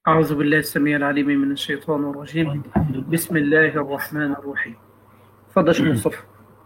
أعوذ بالله السميع العليم من الشيطان الرجيم. بسم الله الرحمن الرحيم. تفضل شيخ مصطفى.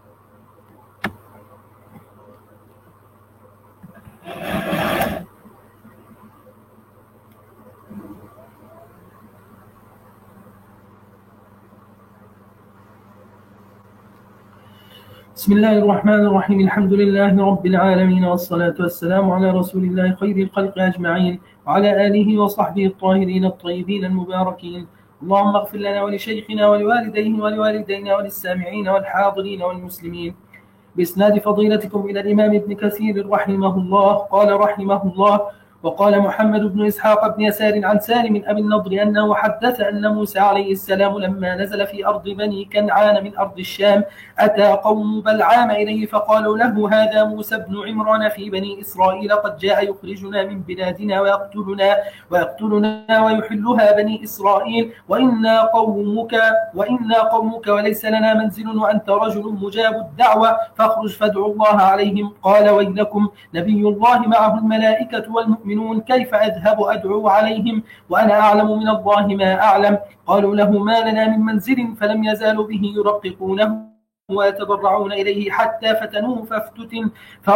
بسم الله الرحمن الرحيم. الحمد لله رب العالمين، والصلاة والسلام على رسول الله خير الخلق أجمعين، وعلى آله وصحبه الطاهرين الطيبين المباركين. اللهم اغفر لنا ولشيخنا ولوالديه ولوالدينا وللسامعين والحاضرين والمسلمين. بإسناد فضيلتكم إلى الإمام ابن كثير رحمه الله قال رحمه الله: وقال محمد بن إسحاق بن يسار عن سالم أبي النضر أنه حدث أن موسى عليه السلام لما نزل في أرض بني كنعان من أرض الشام أتى قوم بلعام إليه فقالوا له: هذا موسى بن عمران في بني إسرائيل قد جاء يخرجنا من بلادنا ويقتلنا ويحلها بني إسرائيل، وإنا قومك وليس لنا منزل وأنت رجل مجاب الدعوة، فاخرج فادعوا الله عليهم. قال: ويلكم، نبي الله معه الملائكة والمؤمنون، كيف أذهب أدعو عليهم وأنا أعلم من الله ما أعلم؟ قالوا له: ما لنا من منزل، فلم يزالوا به يرققونه ويتضرعون إليه حتى فتنوه فافتتن،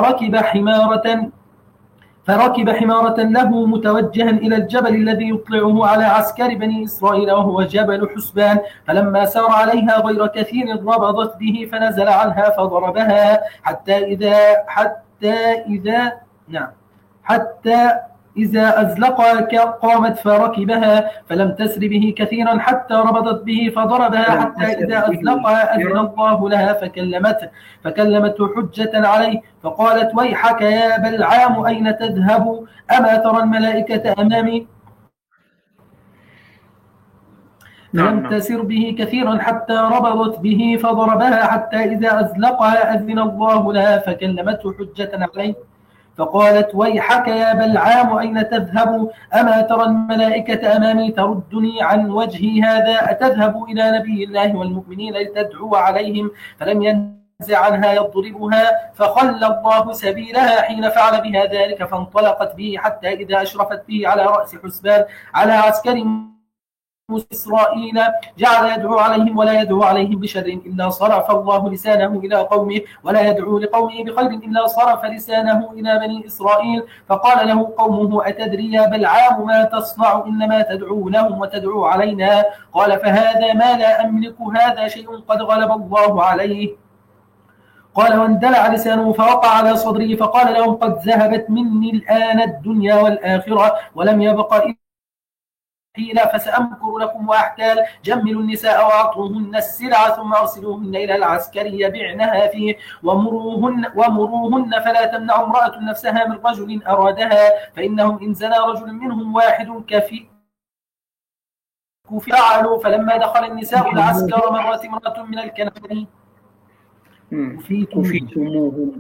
فركب حمارة له متوجها إلى الجبل الذي يطلعه على عسكر بني إسرائيل، وهو جبل حسبان، فلما سار عليها غير كثير ربضت به، فنزل عنها فضربها حتى إذا أزلق قامت فركبها، فلم تسر به كثيرا حتى ربطت به فضربها، حتى إذا أزلقها أذن الله لها فكلمته حجة عليه، فقالت: ويحك يا بلعام، أين تذهب؟ أما ترى الملائكة أمامي؟ فلم تسر به كثيرا حتى ربطت به فضربها، حتى إذا أزلقها أذن الله لها فكلمته حجة عليه، فقالت: ويحك يا بلعام، أين تذهب؟ أما ترى الملائكة أمامي تردني عن وجهي هذا؟ أتذهب إلى نبي الله والمؤمنين لتدعو عليهم؟ فلم ينزع عنها يضربها، فخلى الله سبيلها حين فعل بها ذلك، فانطلقت به حتى إذا أشرفت به على رأس حسبان على عسكر إسرائيل، جعل يدعو عليهم ولا يدعو عليهم بشر إلا صرف الله لسانه إلى قومه، ولا يدعو لقومه بخير إلا صرف لسانه إلى بني إسرائيل. فقال له قومه: أتدري يا بلعام ما تصنع؟ إنما تدعو لهم وتدعو علينا. قال: فهذا ما لا أملك، هذا شيء قد غلب الله عليه. قال: واندلع لسانه فوقع على صدره، فقال لهم: قد ذهبت مني الآن الدنيا والآخرة، ولم يبق قيل: فسأمكر لكم وأحكال، جملوا النساء وأعطوهن السلع، ثم أرسلوهن إلى العسكر يبيعنها فيه، ومروهن فلا تمنع امرأة نفسها من رجل أرادها، فإنهم إن زنى رجل منهم واحد فعلوا. فلما دخل النساء العسكر مرت امرأة من الكنعانيين كفيتموهم.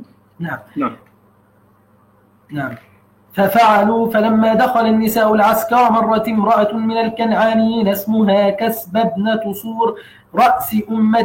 نعم. ففعلوا. فلما دخل النساء العسكر مرت امرأة من الكنعانيين اسمها كسب ابنة صور، رأس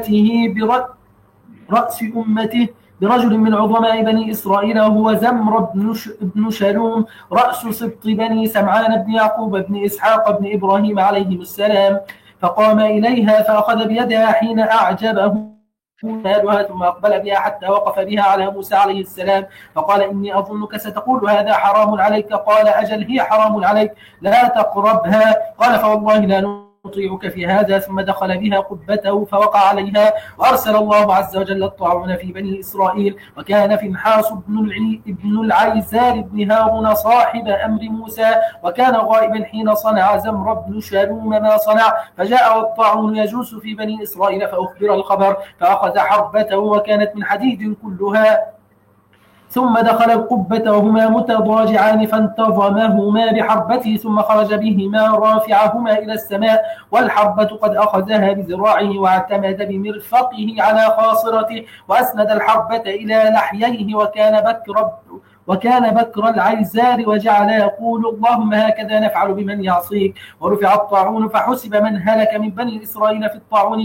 أمته برجل من عظماء بني إسرائيل، وهو زمر بن شلوم، رأس سبط بني سمعان بن يعقوب بن إسحاق بن إبراهيم عليهم السلام. فقام إليها فأخذ بيدها حين أعجبه مالها، ثم أقبل بها حتى وقف بها على موسى عليه السلام، فقال: إني أظنك ستقول هذا حرام عليك. قال: أجل، هي حرام عليك، لا تقربها. قال: فوالله لا نطيعك في هذا. ثم دخل بها قبته فوقع عليها، وأرسل الله عز وجل الطاعون في بني إسرائيل. وكان فنحاس بن العيزار بن هارون صاحب أمر موسى، وكان غائبا حين صنع زمر بن شلوم ما صنع، فجاء الطاعون يجوس في بني إسرائيل، فأخبر الخبر، فأخذ حربته وكانت من حديد كلها، ثم دخل القبة وهما متضاجعان، فانتظمهما بحربته، ثم خرج بهما رافعهما إلى السماء، والحربة قد أخذها بذراعه واعتمد بمرفقه على خاصرته، وأسند الحربة إلى لحييه، وكان بكر العيزار، وجعل يقول: اللهم هكذا نفعل بمن يعصيك. ورفع الطاعون، فحسب من هلك من بني إسرائيل في الطاعون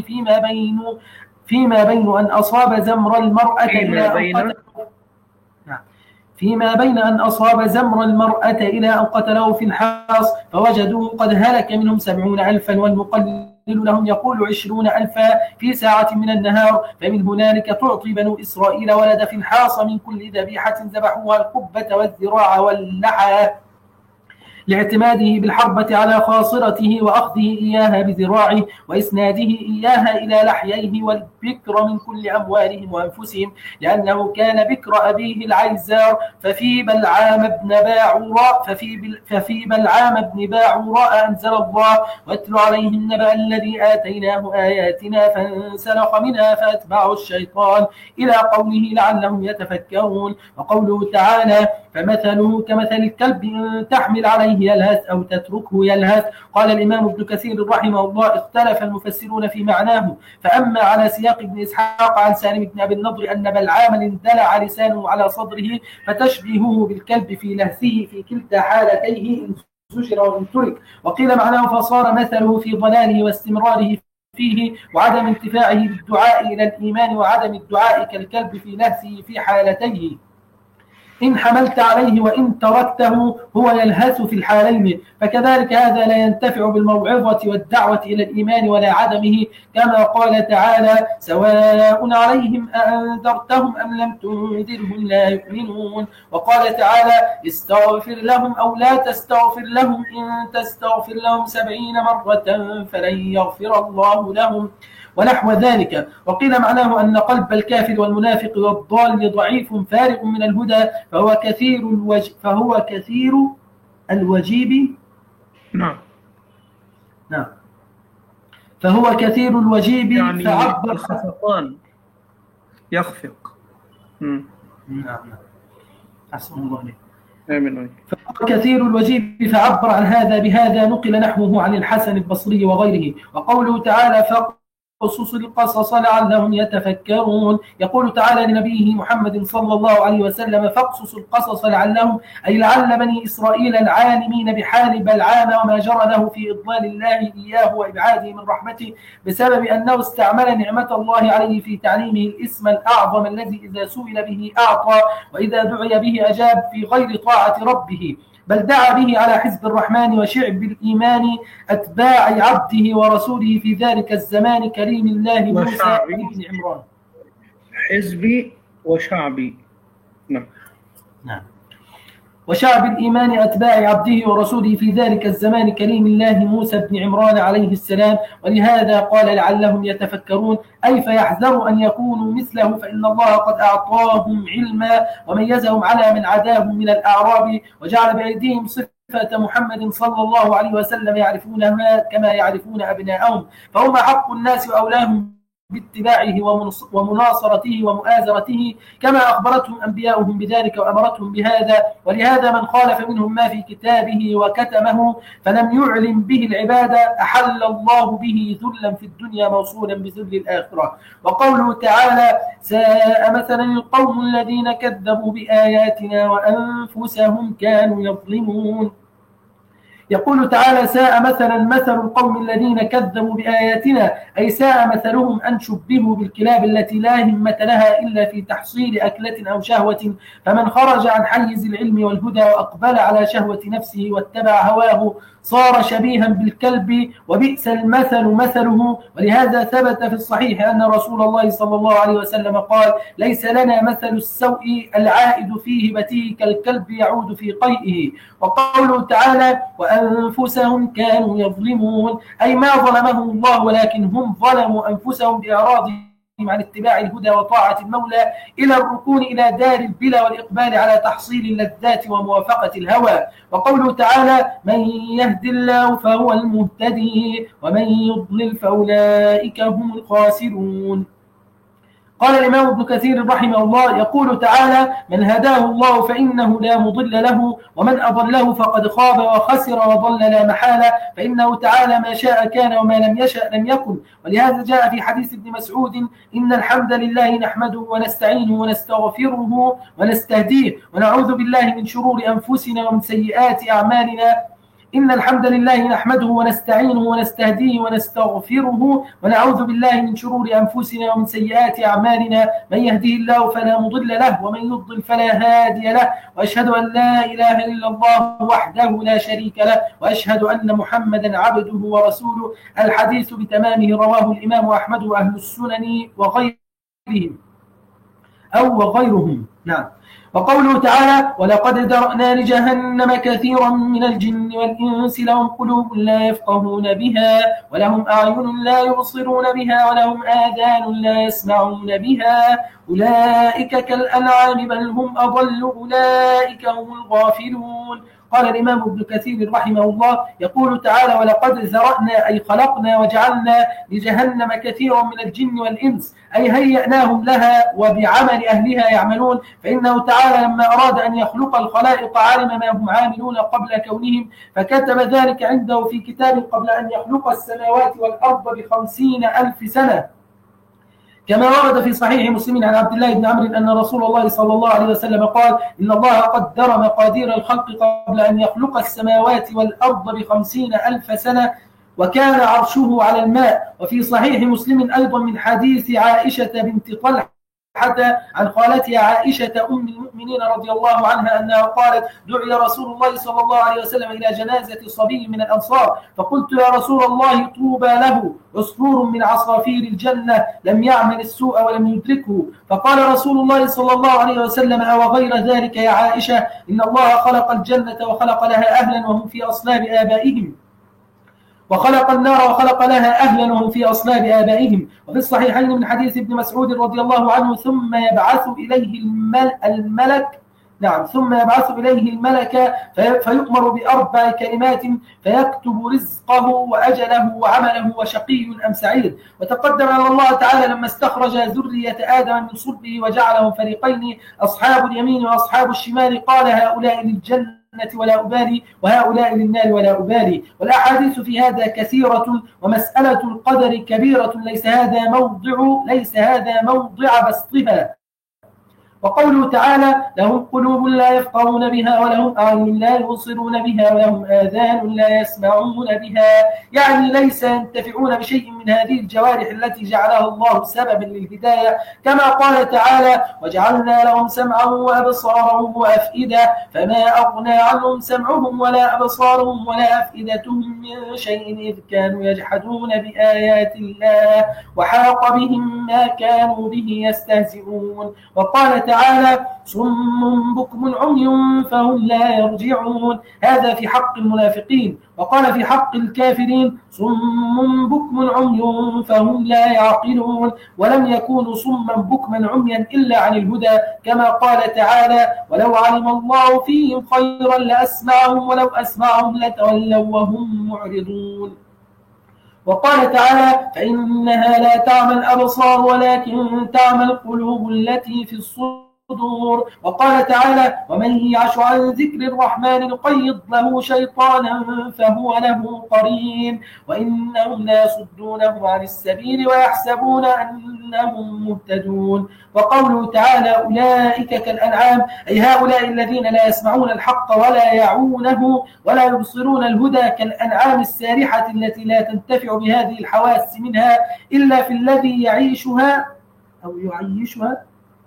فيما بين أن أصاب زمر المرأة إلى أن فيما بين أن أصاب زمر المرأة إلى أن قتله في الحاص فوجدوه قد هلك منهم 70,000 والمقلل لهم يقول 20,000 في ساعة من النهار. فمن هنالك تعطي بنو إسرائيل ولد في الحاص من كل ذبيحة ذبحوها القبة والذراع واللحى لاعتماده بالحربة على خاصرته وأخذه إياها بذراعه وإسناده إياها إلى لحييه والبكر من كل أموالهم وأنفسهم لأنه كان بكر أبيه العيزار. ففي بلعام بن باعوراء أنزل الله واتل عليهم النبأ الذي آتيناه آياتنا فانسلخ منها فأتبعه الشيطان إلى قوله لعلهم يتفكرون. وقوله تعالى فمثله كمثل الكلب إن تحمل عليه يلهث أو تتركه يلهث. قال الإمام ابن كثير رحمه الله اختلف المفسرون في معناه، فأما على سياق ابن إسحاق عن سالم بن أبي النضر أن بلعاما اندلع لسانه على صدره فتشبهه بالكلب في لهثه في كلتا حالتيه إن زجر وإن ترك. وقيل معناه فصار مثله في ضلاله واستمراره فيه وعدم انتفاعه بالدعاء إلى الإيمان وعدم الدعاء كالكلب في لهثه في حالتيه إن حملت عليه وإن تركته هو يلهث في الحالين. فكذلك هذا لا ينتفع بالموعظة والدعوة إلى الإيمان ولا عدمه، كما قال تعالى سواء عليهم أأنذرتهم أم لم تنذرهم لا يؤمنون. وقال تعالى استغفر لهم أو لا تستغفر لهم إن تستغفر لهم 70 مرة فلن يغفر الله لهم ونحو ذلك. وقيل معناه أن قلب الكافر والمنافق والضال ضعيف فارغ من الهدى فهو كثير الوجيب فهو كثير الوجيب يعني فعبر الخفقان يخفق. أحسن الله عليك. آمين. فهو كثير الوجيب فعبر عن هذا بهذا نقل نحوه عن الحسن البصري وغيره. وقوله تعالى فقصص القصص لعلهم يتفكرون. يقول تعالى لنبيه محمد صلى الله عليه وسلم فاقصص القصص لعلهم أي لعل بني إسرائيل العالمين بحال بلعام وما جرى له في إضلال الله إياه وإبعاده من رحمته بسبب أنه استعمل نعمة الله عليه في تعليمه الاسم الأعظم الذي إذا سئل به أعطى وإذا دعي به أجاب في غير طاعة ربه، بل دعا به على حزب الرحمن وشعب الإيمان أتباع عبده ورسوله في ذلك الزمان كريم الله موسى بن عمران. حزبي وشعبي. نعم. وشعب الإيمان أتباع عبده ورسوله في ذلك الزمان كريم الله موسى بن عمران عليه السلام. ولهذا قال لعلهم يتفكرون أي فيحذروا أن يكونوا مثله فإن الله قد أعطاهم علما وميزهم على من عداهم من الأعراب وجعل بأيديهم صفة محمد صلى الله عليه وسلم يعرفونها كما يعرفون أبناءهم، فهم حق الناس وأولاهم باتباعه ومناصرته ومؤازرته كما أخبرتهم أنبياؤهم بذلك وأمرتهم بهذا. ولهذا من خالف منهم ما في كتابه وكتمه فلم يعلم به العبادة أحل الله به ذلا في الدنيا موصولا بذل الآخرة. وقوله تعالى ساء مثلا القوم الذين كذبوا بآياتنا وأنفسهم كانوا يظلمون. يقول تعالى ساء مثلا مثل القوم الذين كذبوا بآياتنا أي ساء مثلهم أن شبهوا بالكلاب التي لا همة لها إلا في تحصيل أكلة أو شهوة، فمن خرج عن حيز العلم والهدى وأقبل على شهوة نفسه واتبع هواه صار شبيها بالكلب وبئس المثل مثله. ولهذا ثبت في الصحيح أن رسول الله صلى الله عليه وسلم قال ليس لنا مثل السوء العائد في هبته كالكلب يعود في قيئه. وقوله تعالى وأنفسهم كانوا يظلمون أي ما ظلمهم الله ولكن هم ظلموا أنفسهم بإعراضهم عن اتباع الهدى وطاعة المولى إلى الركون إلى دار البلا والإقبال على تحصيل اللذات وموافقة الهوى. وقوله تعالى من يهد الله فهو المهتدي ومن يضلل فأولئك هم الخاسرون. قال الإمام ابن كثير رحمه الله يقول تعالى من هداه الله فإنه لا مضل له ومن أضله فقد خاب وخسر وضل لا محالة، فإنه تعالى ما شاء كان وما لم يشأ لم يكن. ولهذا جاء في حديث ابن مسعود إن الحمد لله نحمده ونستعينه ونستغفره ونستهديه ونعوذ بالله من شرور أنفسنا ومن سيئات أعمالنا إن الحمد لله نحمده ونستعينه ونستهديه ونستغفره ونعوذ بالله من شرور أنفسنا ومن سيئات أعمالنا، من يهده الله فلا مضل له ومن يضلل فلا هادي له، وأشهد أن لا إله إلا الله وحده لا شريك له، وأشهد أن محمدا عبده ورسوله. الحديث بتمامه رواه الإمام أحمد وأهل السنن وغيرهم. نعم. وقوله تعالى: ولقد ذرأنا لجهنم كثيرا من الجن والإنس لهم قلوب لا يفقهون بها ولهم أعين لا يبصرون بها ولهم آذان لا يسمعون بها أولئك كالأنعام بل هم أضل أولئك هم الغافلون. قال الإمام ابن كثير رحمه الله يقول تعالى: ولقد ذرأنا أي خلقنا وجعلنا لجهنم كثيرا من الجن والإنس، أي هيأناهم لها وبعمل أهلها يعملون. فإنه تعالى لما أراد أن يخلق الخلائق علم ما هم عاملون قبل كونهم، فكتب ذلك عنده في كتاب قبل أن يخلق السماوات والأرض ب50,000 سنة، كما ورد في صحيح مسلم عن عبد الله بن عمرو أن رسول الله صلى الله عليه وسلم قال: إن الله قدر مقادير الخلق قبل أن يخلق السماوات والأرض ب50,000 سنة، وكان عرشه على الماء. وفي صحيح مسلم أيضا من حديث عائشة بنت طلحة عن خالتها عائشة أم المؤمنين رضي الله عنها أنها قالت: دعي رسول الله صلى الله عليه وسلم إلى جنازة صبي من الأنصار، فقلت: يا رسول الله، طوبى له، عصفور من عصافير الجنة لم يعمل السوء ولم يدركه. فقال رسول الله صلى الله عليه وسلم: أو غير ذلك يا عائشة، إن الله خلق الجنة وخلق لها أهلا وهم في أصلاب آبائهم، وخلق النار وخلق لها أهلا وهم في أصلاب آبائهم. وفي الصحيحين من حديث ابن مسعود رضي الله عنه: ثم يبعث إليه الملك فيؤمر بأربع كلمات فيكتب رزقه وأجله وعمله وشقي أم سعيد. وتقدم أن الله تعالى لما استخرج ذرية آدم من صلبه وجعلهم فريقين، أصحاب اليمين وأصحاب الشمال، قال: هؤلاء للجنة ولا أبالي وهؤلاء للنار ولا أبالي. والأحاديث في هذا كثيرة، ومسألة القدر كبيرة، ليس هذا موضع بسطها. وقوله تعالى: لهم قلوب لا يفقهون بها ولهم أعين لا يبصرون بها ولهم آذان لا يسمعون بها، يعني ليس ينتفعون بشيء من هذه الجوارح التي جعلها الله سببا للهداية، كما قال تعالى: وجعلنا لهم سمعا وأبصارا وأفئدة فما أغنى عنهم سمعهم ولا أبصارهم ولا أفئدتهم من شيء إذ كانوا يجحدون بآيات الله وحاق بهم ما كانوا به يستهزئون. وقال تعالى: صم بكم عمي فهم لا يرجعون، هذا في حق المنافقين. وقال في حق الكافرين: صم بكم عمي فهم لا يعقلون، ولم يكونوا صما بكما عميا إلا عن الهدى، كما قال تعالى: ولو علم الله فيهم خيرا لأسمعهم ولو أسمعهم لتولوا وهم معرضون. وقال تعالى: فإنها لا تعمى الأبصار ولكن تعمى القلوب التي في الصدور. وقال تعالى: ومن يعش عن ذكر الرحمن نقيض له شيطانا فهو له قرين وإنهم لا يصدونهم عن السبيل ويحسبون أنهم مهتدون. وقوله تعالى: أولئك كالأنعام، أي هؤلاء الذين لا يسمعون الحق ولا يعونه ولا يبصرون الهدى، كالأنعام السارحة التي لا تنتفع بهذه الحواس منها إلا في الذي يعيشها أو يعيشها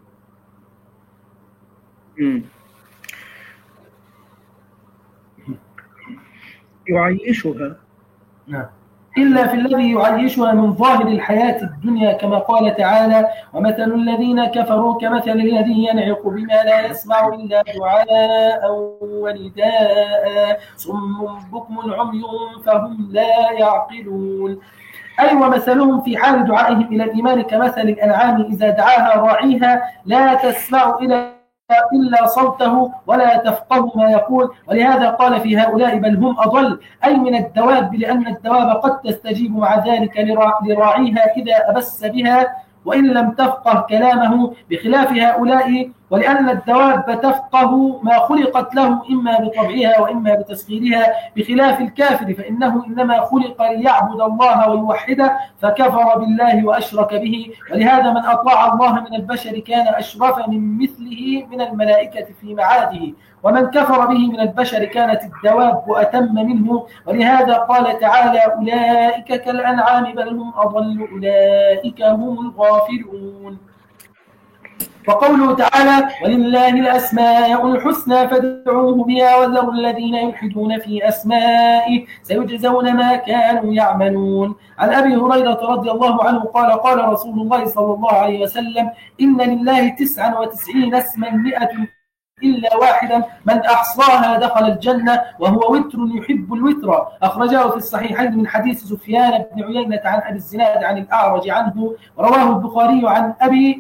إلا في الذي يعيشها من ظاهر الحياة الدنيا، كما قال تعالى: ومثل الذين كفروا كمثل الذي ينعق بما لا يسمع إلا دعاء ونداء صم بكم عمي فهم لا يعقلون. أي ومثلهم في حال دعائهم إلى الإيمان كمثل الأنعام إذا دعاها راعيها لا تسمع إلا صوته ولا تفقه ما يقول. ولهذا قال في هؤلاء: بل هم أضل، أي من الدواب، لأن الدواب قد تستجيب مع ذلك لراعيها إذا أبس بها وإن لم تفقه كلامه، بخلاف هؤلاء ولأن الدواب تفقه ما خلقت له إما بطبعها وإما بتسخيرها، بخلاف الكافر فإنه إنما خلق ليعبد الله ويوحده فكفر بالله وأشرك به. ولهذا من أطاع الله من البشر كان أشرف من مثله من الملائكة في معاده، ومن كفر به من البشر كانت الدواب أتم منه. ولهذا قال تعالى: أولئك كالأنعام بل هم أضل أولئك هم الغافلون. وقوله تعالى: ولله الأسماء الحسنى فادعوه بها وذروا الذين يلحدون في أسمائه سيجزون ما كانوا يعملون. عن أبي هريرة رضي الله عنه قال: قال رسول الله صلى الله عليه وسلم: إن لله 99 اسما 100 إلا واحدا من أحصاها دخل الجنة وهو وتر يحب الوتر. أخرجه في الصحيحين من حديث سفيان بن عيينة عن أبي الزناد عن الأعرج عنه. رواه البخاري عن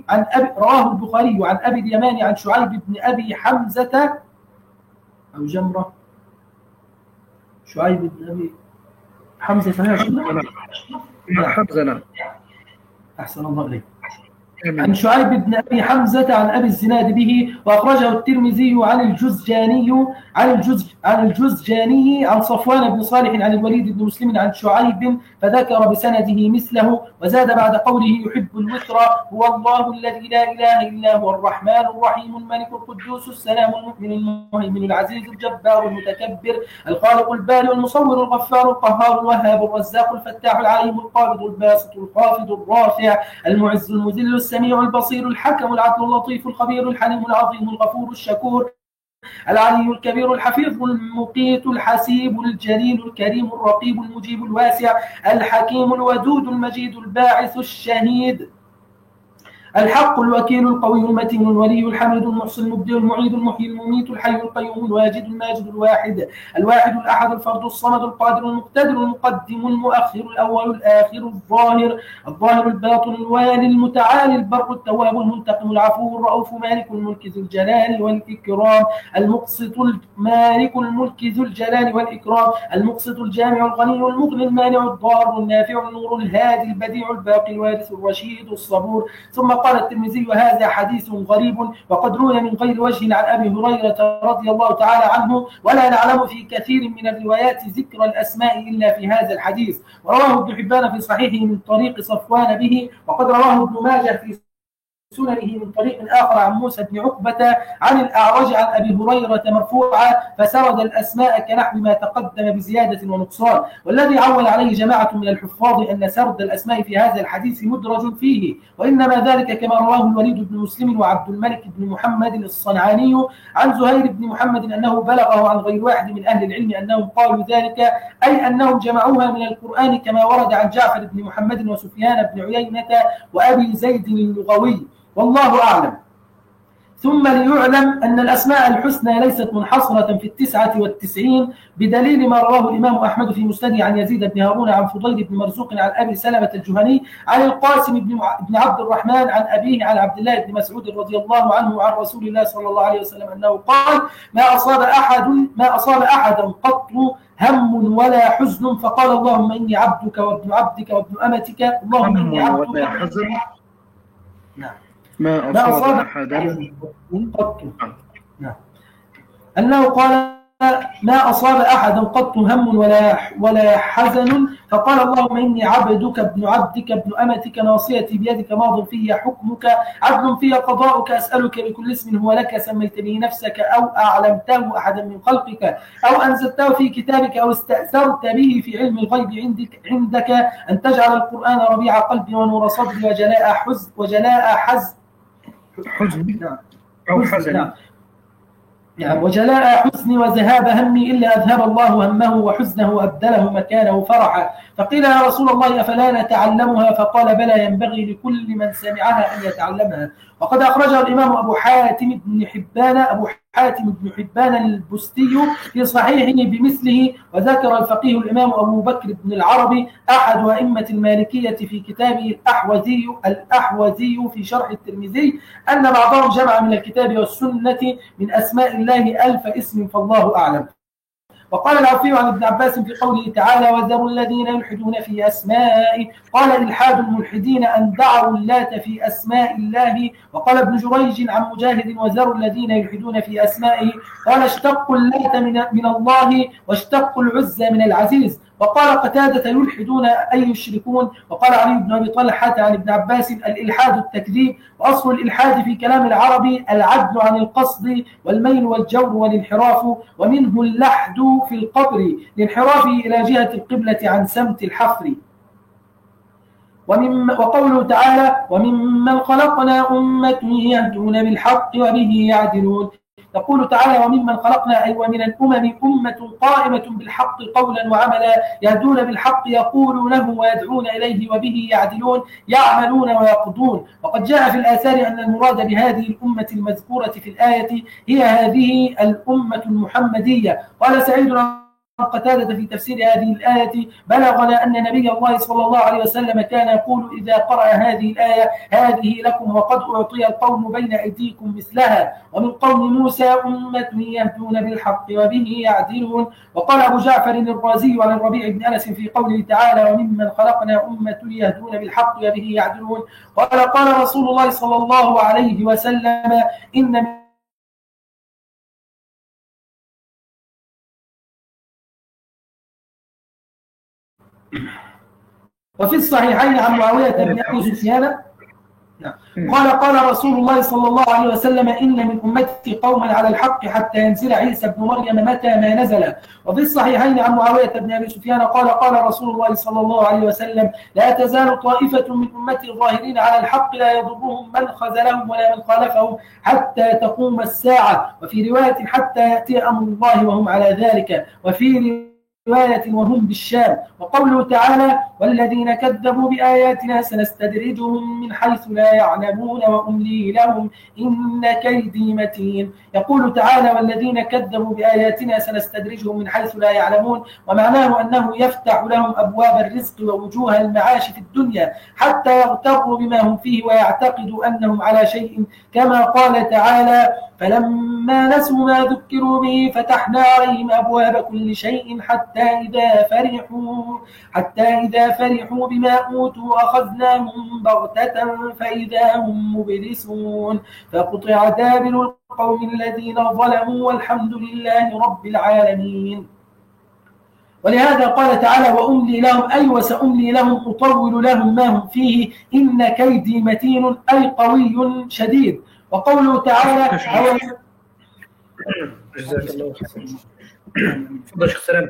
أبي اليمان عن شعيب بن أبي حمزة أو جمرة شعيب بن أبي حمزة حمزة أحسن الله عليك. عن شعيب بن أبي حمزة عن أبي الزناد به. وأخرجه الترمذي عن الجزجاني عن صفوان بن صالح عن الوليد بن مسلم عن شعيب فذكر بسنده مثله، وزاد بعد قوله يحب الوتر: هو الله الذي لا إله إلا هو الرحمن الرحيم الملك القدوس السلام المؤمن المهيمن العزيز الجبار المتكبر الخالق البارئ المصور الغفار القهار الوهاب الرزاق الفتاح العليم القابض الباسط الخافض الرافع المعز المذل السميع البصير الحكم العدل اللطيف الخبير الحليم العظيم الغفور الشكور العلي الكبير الحفيظ المقيت الحسيب الجليل الكريم الرقيب المجيب الواسع الحكيم الودود المجيد الباعث الشهيد الحق الوكيل القوي المتين الولي الحميد المحسن المبدئ المعيد المحيي المميت الحي القيوم الواجد الماجد الواحد الأحد الفرد الصمد القادر المقتدر المقدم المؤخر الأول الآخر الظاهر الباطن الوالي المتعالي البر التواب المنتقم العفو الرؤوف مالك الملك ذو الجلال والإكرام المقسط مالك الملك ذو الجلال والإكرام المقسط الجامع الغني المغني المانع الضار النافع النور الهادي البديع الباقي الوارث الرشيد الصبور. ثم قال الترمذي: وهذا حديث غريب وقد روي من غير وجه عن أبي هريرة رضي الله تعالى عنه، ولا نعلم في كثير من الروايات ذكر الأسماء إلا في هذا الحديث. ورواه ابن حبان في صحيحه من طريق صفوان به، وقد رواه ابن ماجه في سننه من طريق آخر عن موسى بن عقبة عن الأعرج عن أبي هريرة مرفوعا، فسرد الأسماء كنحو ما تقدم بزيادة ونقصان. والذي عول عليه جماعة من الحفاظ أن سرد الأسماء في هذا الحديث مدرج فيه، وإنما ذلك كما رواه الوليد بن مسلم وعبد الملك بن محمد الصنعاني عن زهير بن محمد أنه بلغه عن غير واحد من أهل العلم أنهم قالوا ذلك، أي أنهم جمعوها من القرآن كما ورد عن جعفر بن محمد وسفيان بن عيينة وأبي زيد اللغوي، والله أعلم. ثم ليعلم أن الأسماء الحسنى ليست منحصرة في 99 بدليل ما رواه الإمام أحمد في مسنده عن يزيد بن هارون عن فضيل بن مرزوق عن أبي سلمة الجهني عن القاسم بن عبد الرحمن عن أبيه عن عبد الله بن مسعود رضي الله عنه عن رسول الله صلى الله عليه وسلم أنه قال: ما أصاب أحدا قط هم ولا حزن فقال اللهم إني عبدك وابن عبدك وابن أمتك اللهم إني عبدك. نعم. ما أصاب أحدا قط. نعم. أنه قال: ما أصاب أحدا قط هم ولا حزن فقال اللهم إني عبدك ابن عبدك ابن أمتك ناصيتي بيدك ماض في حكمك عدل في قضاؤك أسألك بكل اسم هو لك سميت به نفسك أو أعلمته أحدا من خلقك أو أنزلته في كتابك أو استأثرت به في علم الغيب عندك أن تجعل القرآن ربيع قلبي ونور صدري وجلاء حزني وذهاب همي إلا أذهب الله همه وحزنه وأبدله مكانه فرحا. فقيل يا رسول الله أفلا نتعلمها؟ فقال بلى ينبغي لكل من سمعها أن يتعلمها. وقد أخرجه الإمام أبو حاتم بن حبان البستي في صحيحه بمثله. وذكر الفقيه الإمام أبو بكر بن العربي أحد أئمة المالكية في كتابه الأحوذي في شرح الترمذي أن بعضهم جمع من الكتاب والسنة من أسماء الله 1000 اسم فالله أعلم. وقال العفي عن ابن عباس في قوله تعالى وذروا الذين يلحدون في أسمائه قال إلحاد الملحدين أن دعوا اللات في أسماء الله. وقال ابن جريج عن مجاهد وذروا الذين يلحدون في أسمائه قال اشتقوا اللات من الله واشتقوا العزى من العزيز. وقال قتادة يلحدون أي يشركون. وقال علي بن أبي طلحة عن ابن عباس الإلحاد التكذيب، وأصل الإلحاد في كلام العربي العدل عن القصد والميل والجور والانحراف، ومنه اللحد في القبر لانحرافه إلى جهة القبلة عن سمت الحفر. وقوله تعالى وممن خلقنا أمة يهدون بالحق وبه يعدلون. يقول تعالى وممن خلقنا أي ومن الأمم أمة قائمة بالحق قولا وعملا يهدون بالحق يقولونه ويدعون إليه وبه يعدلون يعملون ويقضون. وقد جاء في الآثار أن المراد بهذه الأمة المذكورة في الآية هي هذه الأمة المحمدية. قال سعيد قتادة في تفسير هذه الآية بلغنا أن نبي الله صلى الله عليه وسلم كان يقول إذا قرأ هذه الآية هذه لكم وقد أعطي القوم بين أيديكم مثلها ومن قوم موسى أمة يهدون بالحق وبه يعدلون. وقال أبو جعفر الرازي عن الربيع بن أنس في قوله تعالى وممن خلقنا أمة يهدون بالحق وبه يعدلون قال رسول الله صلى الله عليه وسلم إن وفي الصحيحين عن معاوية بن أبي سفيان قال رسول الله صلى الله عليه وسلم إن من أمتي قوما على الحق حتى ينزل عيسى بن مريم متى ما نزل. وفي الصحيحين عن معاوية بن أبي سفيان قال رسول الله صلى الله عليه وسلم لا تزال طائفة من أمتي الظاهرين على الحق لا يضرهم من خذلهم ولا من خالفهم حتى تقوم الساعة. وفي رواية حتى يأتي أمر الله وهم على ذلك. وفي رواية وهم بالشام. وقوله تعالى والذين كذبوا بآياتنا سنستدرجهم من حيث لا يعلمون وأملي لهم إن كيدي متين. يقول تعالى والذين كذبوا بآياتنا سنستدرجهم من حيث لا يعلمون ومعناه أنه يفتح لهم أبواب الرزق ووجوه المعاش في الدنيا حتى يغتروا بما هم فيه ويعتقدوا أنهم على شيء كما قال تعالى فلما نسوا ما ذكروا به فتحنا عليهم أبواب كل شيء حتى إذا فرحوا بما أوتوا أخذناهم بغتة فإذا هم مبلسون فقطع دابر القوم الذين ظلموا والحمد لله رب العالمين. ولهذا قال تعالى وأملي لهم أي وسأملي لهم أطول لهم ما هم فيه إن كيدي متين أي قوي شديد. وقوله تعالى جزاك الله خيرا. تفضل شيخ سلام.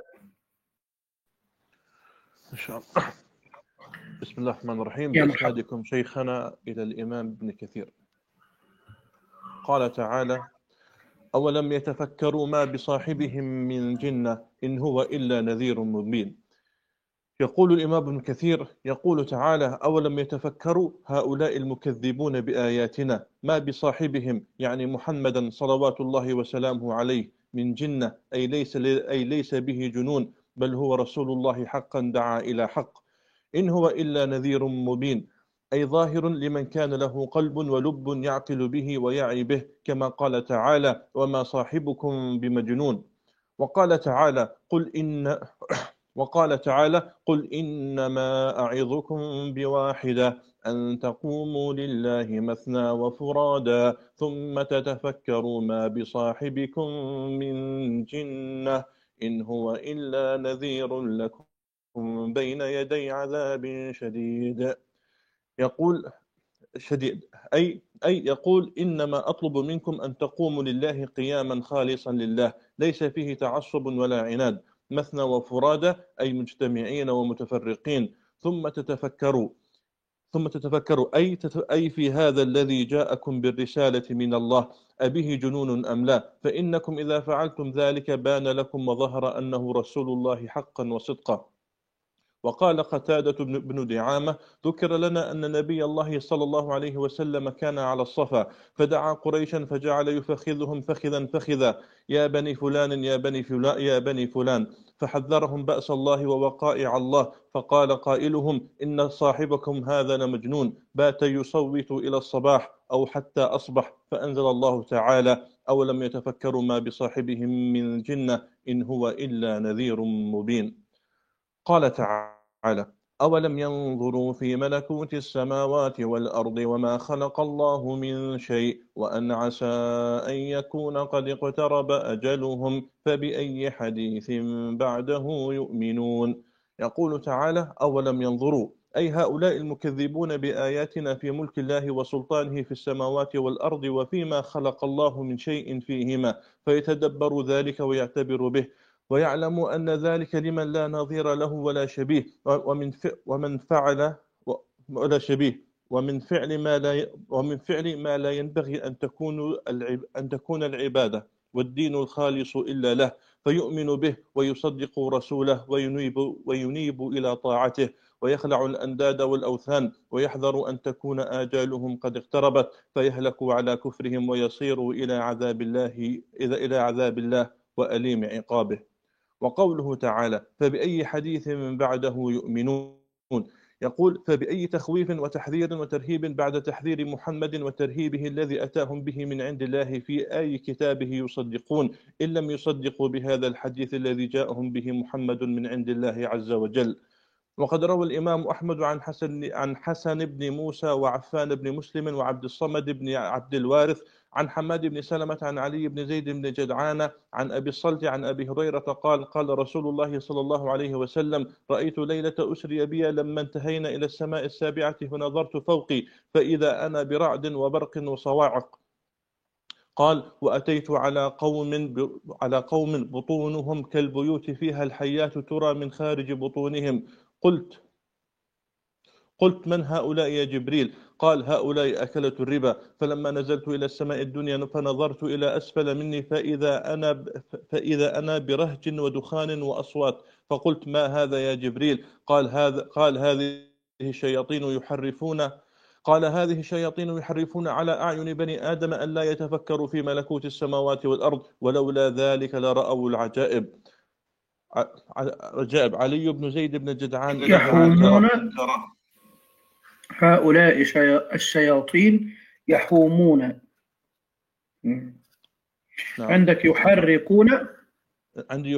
إن شاء الله. بسم الله الرحمن الرحيم. بإسنادكم شيخنا إلى الإمام ابن كثير. قال تعالى أولم يتفكروا ما بصاحبهم من جنة إن هو إلا نذير مبين. يقول الإمام ابن كثير يقول تعالى أولم يتفكروا هؤلاء المكذبون بآياتنا ما بصاحبهم يعني محمدا صلوات الله وسلامه عليه من جنة أي ليس به جنون بل هو رسول الله حقا دعا إلى حق إن هو إلا نذير مبين أي ظاهر لمن كان له قلب ولب يعقل به ويعي به كما قال تعالى وما صاحبكم بمجنون. وقال تعالى قل إنما أعظكم بواحدة أن تقوموا لله مثنى وفرادا ثم تتفكروا ما بصاحبكم من جنة إن هو إلا نذير لكم بين يدي عذاب شديد. يقول شديد أي يقول إنما أطلب منكم أن تقوموا لله قياما خالصا لله ليس فيه تعصب ولا عناد مثنى وفرادى أي مجتمعين ومتفرقين ثم تتفكروا أي في هذا الذي جاءكم بالرسالة من الله أبه جنون أم لا فإنكم إذا فعلتم ذلك بان لكم وظهر أنه رسول الله حقا وصدقا. وقال قتادة بن دعامة ذكر لنا أن نبي الله صلى الله عليه وسلم كان على الصفا فدعا قريشا فجعل يفخذهم فخذا يا بني فلان يا بني فلان فحذرهم بأس الله ووقائع الله فقال قائلهم إن صاحبكم هذا لمجنون بات يصوت إلى الصباح أو حتى أصبح فأنزل الله تعالى أولم يتفكروا ما بصاحبهم من جنة إن هو إلا نذير مبين. قال تعالى أولم ينظروا في ملكوت السماوات والأرض وما خلق الله من شيء وأن عسى أن يكون قد اقترب أجلهم فبأي حديث بعده يؤمنون. يقول تعالى أولم ينظروا، أي هؤلاء المكذبون بآياتنا في ملك الله وسلطانه في السماوات والأرض وفيما خلق الله من شيء فيهما، فيتدبروا ذلك ويعتبر به ويعلم أن ذلك لمن لا نظير له ولا شبيه ومن فعل ولا شبيه ومن فعل ما لا ينبغي أن تكون العبادة والدين الخالص إلا له، فيؤمن به ويصدق رسوله وينيب إلى طاعته ويخلع الأنداد والأوثان ويحذر أن تكون آجالهم قد اقتربت فيهلكوا على كفرهم ويصيروا إلى عذاب الله وأليم عقابه. وقوله تعالى فبأي حديث بعده يؤمنون، يقول فبأي تخويف وتحذير وترهيب بعد تحذير محمد وترهيبه الذي أتاهم به من عند الله في آي كتابه يصدقون إن لم يصدقوا بهذا الحديث الذي جاءهم به محمد من عند الله عز وجل. وقد روى الإمام أحمد عن حسن بن موسى وعفان بن مسلم وعبد الصمد بن عبد الوارث عن حماد بن سلمة عن علي بن زيد بن جدعان عن أبي الصلت عن أبي هريرة قال رسول الله صلى الله عليه وسلم رأيت ليلة أسري بي لما انتهينا إلى السماء السابعة فنظرت فوقي فإذا أنا برعد وبرق وصواعق. قال وأتيت على قوم بطونهم كالبيوت فيها الحيات ترى من خارج بطونهم. قلت من هؤلاء يا جبريل؟ قال هؤلاء أكلة الربا. فلما نزلت إلى السماء الدنيا فنظرت إلى أسفل مني فإذا أنا برهج ودخان وأصوات. فقلت ما هذا يا جبريل؟ قال هذه الشياطين يحرفون على أعين بني آدم أن لا يتفكروا في ملكوت السماوات والأرض ولولا ذلك لرأوا العجائب. علي بن زيد بن جدعان يحومون هؤلاء الشياطين يحومون. نعم. عندك يحرقون، عندي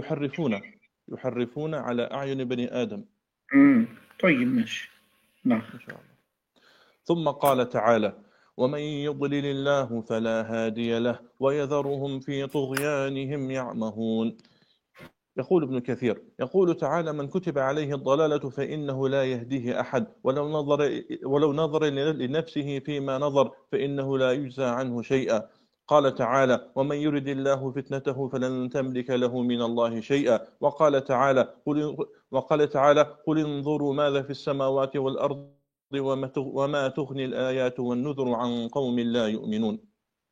يحرفون على أعين بني آدم. طيب ماشي. نعم إن شاء الله. ثم قال تعالى ومن يضلل الله فلا هادي له ويذرهم في طغيانهم يعمهون. يقول ابن كثير يقول تعالى من كتب عليه الضلالة فإنه لا يهديه أحد ولو نظر لنفسه فيما نظر فإنه لا يجزى عنه شيئا. قال تعالى ومن يرد الله فتنته فلن تملك له من الله شيئا. وقال تعالى قل انظروا ماذا في السماوات والأرض وما تغني الآيات والنذر عن قوم لا يؤمنون.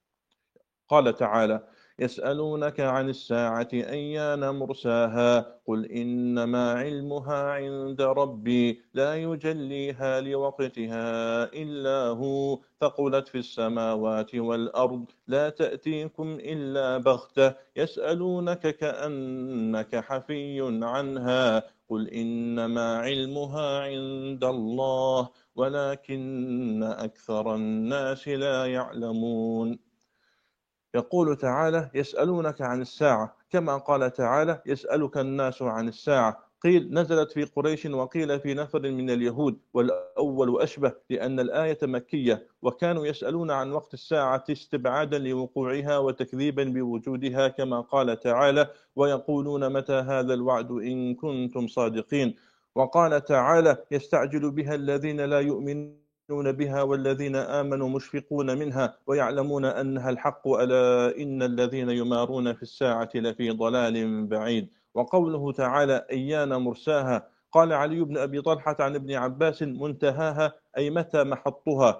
قال تعالى يسألونك عن الساعة أيان مرساها قل إنما علمها عند ربي لا يجليها لوقتها إلا هو ثقلت في السماوات والأرض لا تأتيكم إلا بغتة يسألونك كأنك حفي عنها قل إنما علمها عند الله ولكن أكثر الناس لا يعلمون. يقول تعالى يسألونك عن الساعة كما قال تعالى يسألك الناس عن الساعة. قيل نزلت في قريش وقيل في نفر من اليهود والأول أشبه لأن الآية مكية وكانوا يسألون عن وقت الساعة استبعادا لوقوعها وتكذيبا بوجودها كما قال تعالى ويقولون متى هذا الوعد إن كنتم صادقين. وقال تعالى يستعجل بها الذين لا يؤمنون بها والذين آمنوا مشفقون منها ويعلمون أنها الحق ألا إن الذين يمارون في الساعة لفي ضلال بعيد. وقوله تعالى أيان مرساها قال علي بن أبي طلحة عن ابن عباس منتهاها أي متى محطها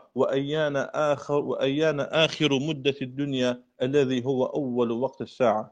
وأيان آخر مدة الدنيا الذي هو أول وقت الساعة.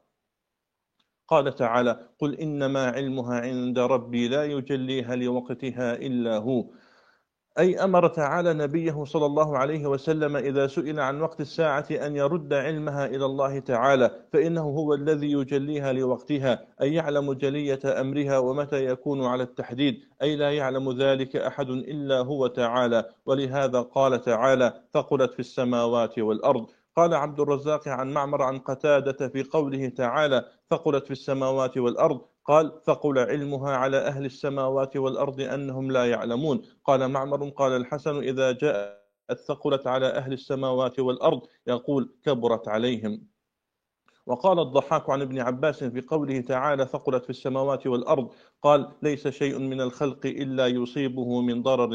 قال تعالى قل إنما علمها عند ربي لا يجليها لوقتها إلا هو، أي أمر تعالى نبيه صلى الله عليه وسلم إذا سئل عن وقت الساعة أن يرد علمها إلى الله تعالى فإنه هو الذي يجليها لوقتها أي يعلم جلية أمرها ومتى يكون على التحديد أي لا يعلم ذلك أحد إلا هو تعالى. ولهذا قال تعالى ثقلت في السماوات والأرض. قال عبد الرزاق عن معمر عن قتادة في قوله تعالى ثقلت في السماوات والأرض، قال ثقل علمها على أهل السماوات والأرض أنهم لا يعلمون. قال معمر قال الحسن إذا جاءت ثقلت على أهل السماوات والأرض يقول كبرت عليهم. وقال الضحاك عن ابن عباس في قوله تعالى ثقلت في السماوات والأرض، قال ليس شيء من الخلق إلا يصيبه من ضرر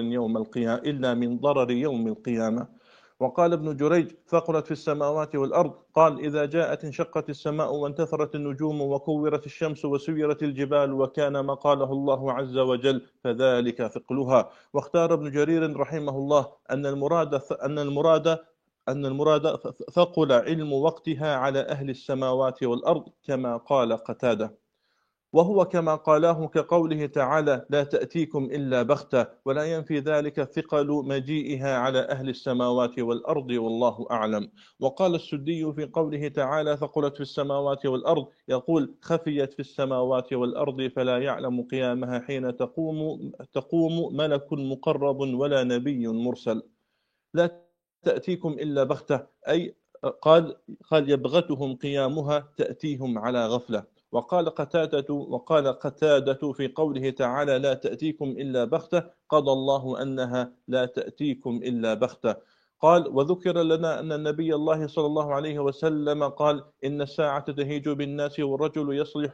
يوم القيامة. وقال ابن جريج ثقلت في السماوات والأرض، قال إذا جاءت انشقت السماء وانتثرت النجوم وكورت الشمس وسيرت الجبال وكان ما قاله الله عز وجل فذلك ثقلها. واختار ابن جرير رحمه الله أن المراد ثقل علم وقتها على أهل السماوات والأرض كما قال قتادة، وهو كما قاله كقوله تعالى لا تأتيكم إلا بغتة، ولا ينفي ذلك ثقل مجيئها على أهل السماوات والأرض والله أعلم. وقال السدي في قوله تعالى ثقلت في السماوات والأرض يقول خفيت في السماوات والأرض فلا يعلم قيامها حين تقوم ملك مقرب ولا نبي مرسل. لا تأتيكم إلا بغتة أي قال يبغتهم قيامها تأتيهم على غفلة. وقال قتادة في قوله تعالى لا تأتيكم إلا بغتة قضى الله أنها لا تأتيكم إلا بغتة. قال وذكر لنا أن النبي الله صلى الله عليه وسلم قال إن الساعة تهيج بالناس والرجل يصلح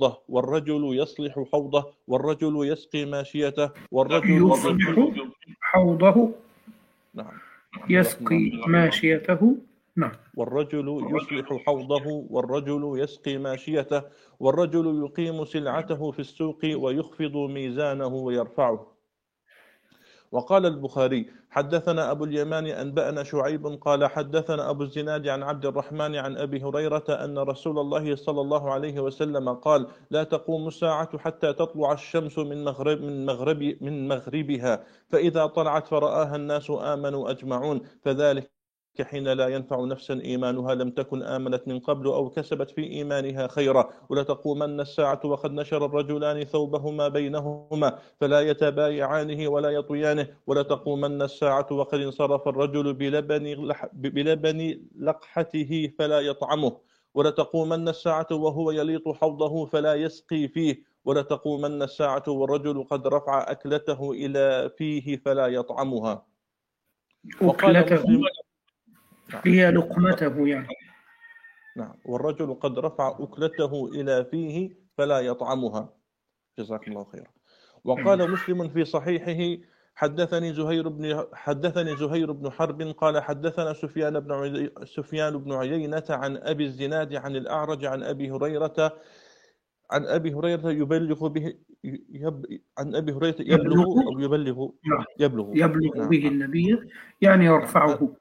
حوضه والرجل يسقي ماشيته والرجل يصلح حوضه نعم يسقي ماشيته نعم والرجل يصلح حوضه والرجل يسقي ماشيته والرجل يقيم سلعته في السوق ويخفض ميزانه ويرفعه. وقال البخاري حدثنا أبو اليمان أنبأنا شعيب قال حدثنا أبو الزناد عن عبد الرحمن عن أبي هريرة أن رسول الله صلى الله عليه وسلم قال لا تقوم الساعة حتى تطلع الشمس من مغربها، فإذا طلعت فرآها الناس آمنوا أجمعون، فذلك حين لا ينفع نفسا إيمانها لم تكن آمنت من قبل أو كسبت في إيمانها خيرا. ولتقومن الساعة وقد نشر الرجلان ثوبهما بينهما فلا يتبايعانه ولا يطويانه. ولتقومن الساعة وقد انصرف الرجل بلبن لقحته فلا يطعمه. ولتقومن الساعة وهو يليط حوضه فلا يسقي فيه. ولتقومن الساعة والرجل قد رفع أكلته إلى فيه فلا يطعمها. هي لقمته يعني. نعم والرجل قد رفع أكلته إلى فيه فلا يطعمها. جزاك الله خيرا. وقال مسلم في صحيحه حدثني زهير بن حرب قال حدثنا سفيان بن عيينة عن أبي الزناد عن الأعرج عن أبي هريرة يبلغ به به النبي يعني يرفعه.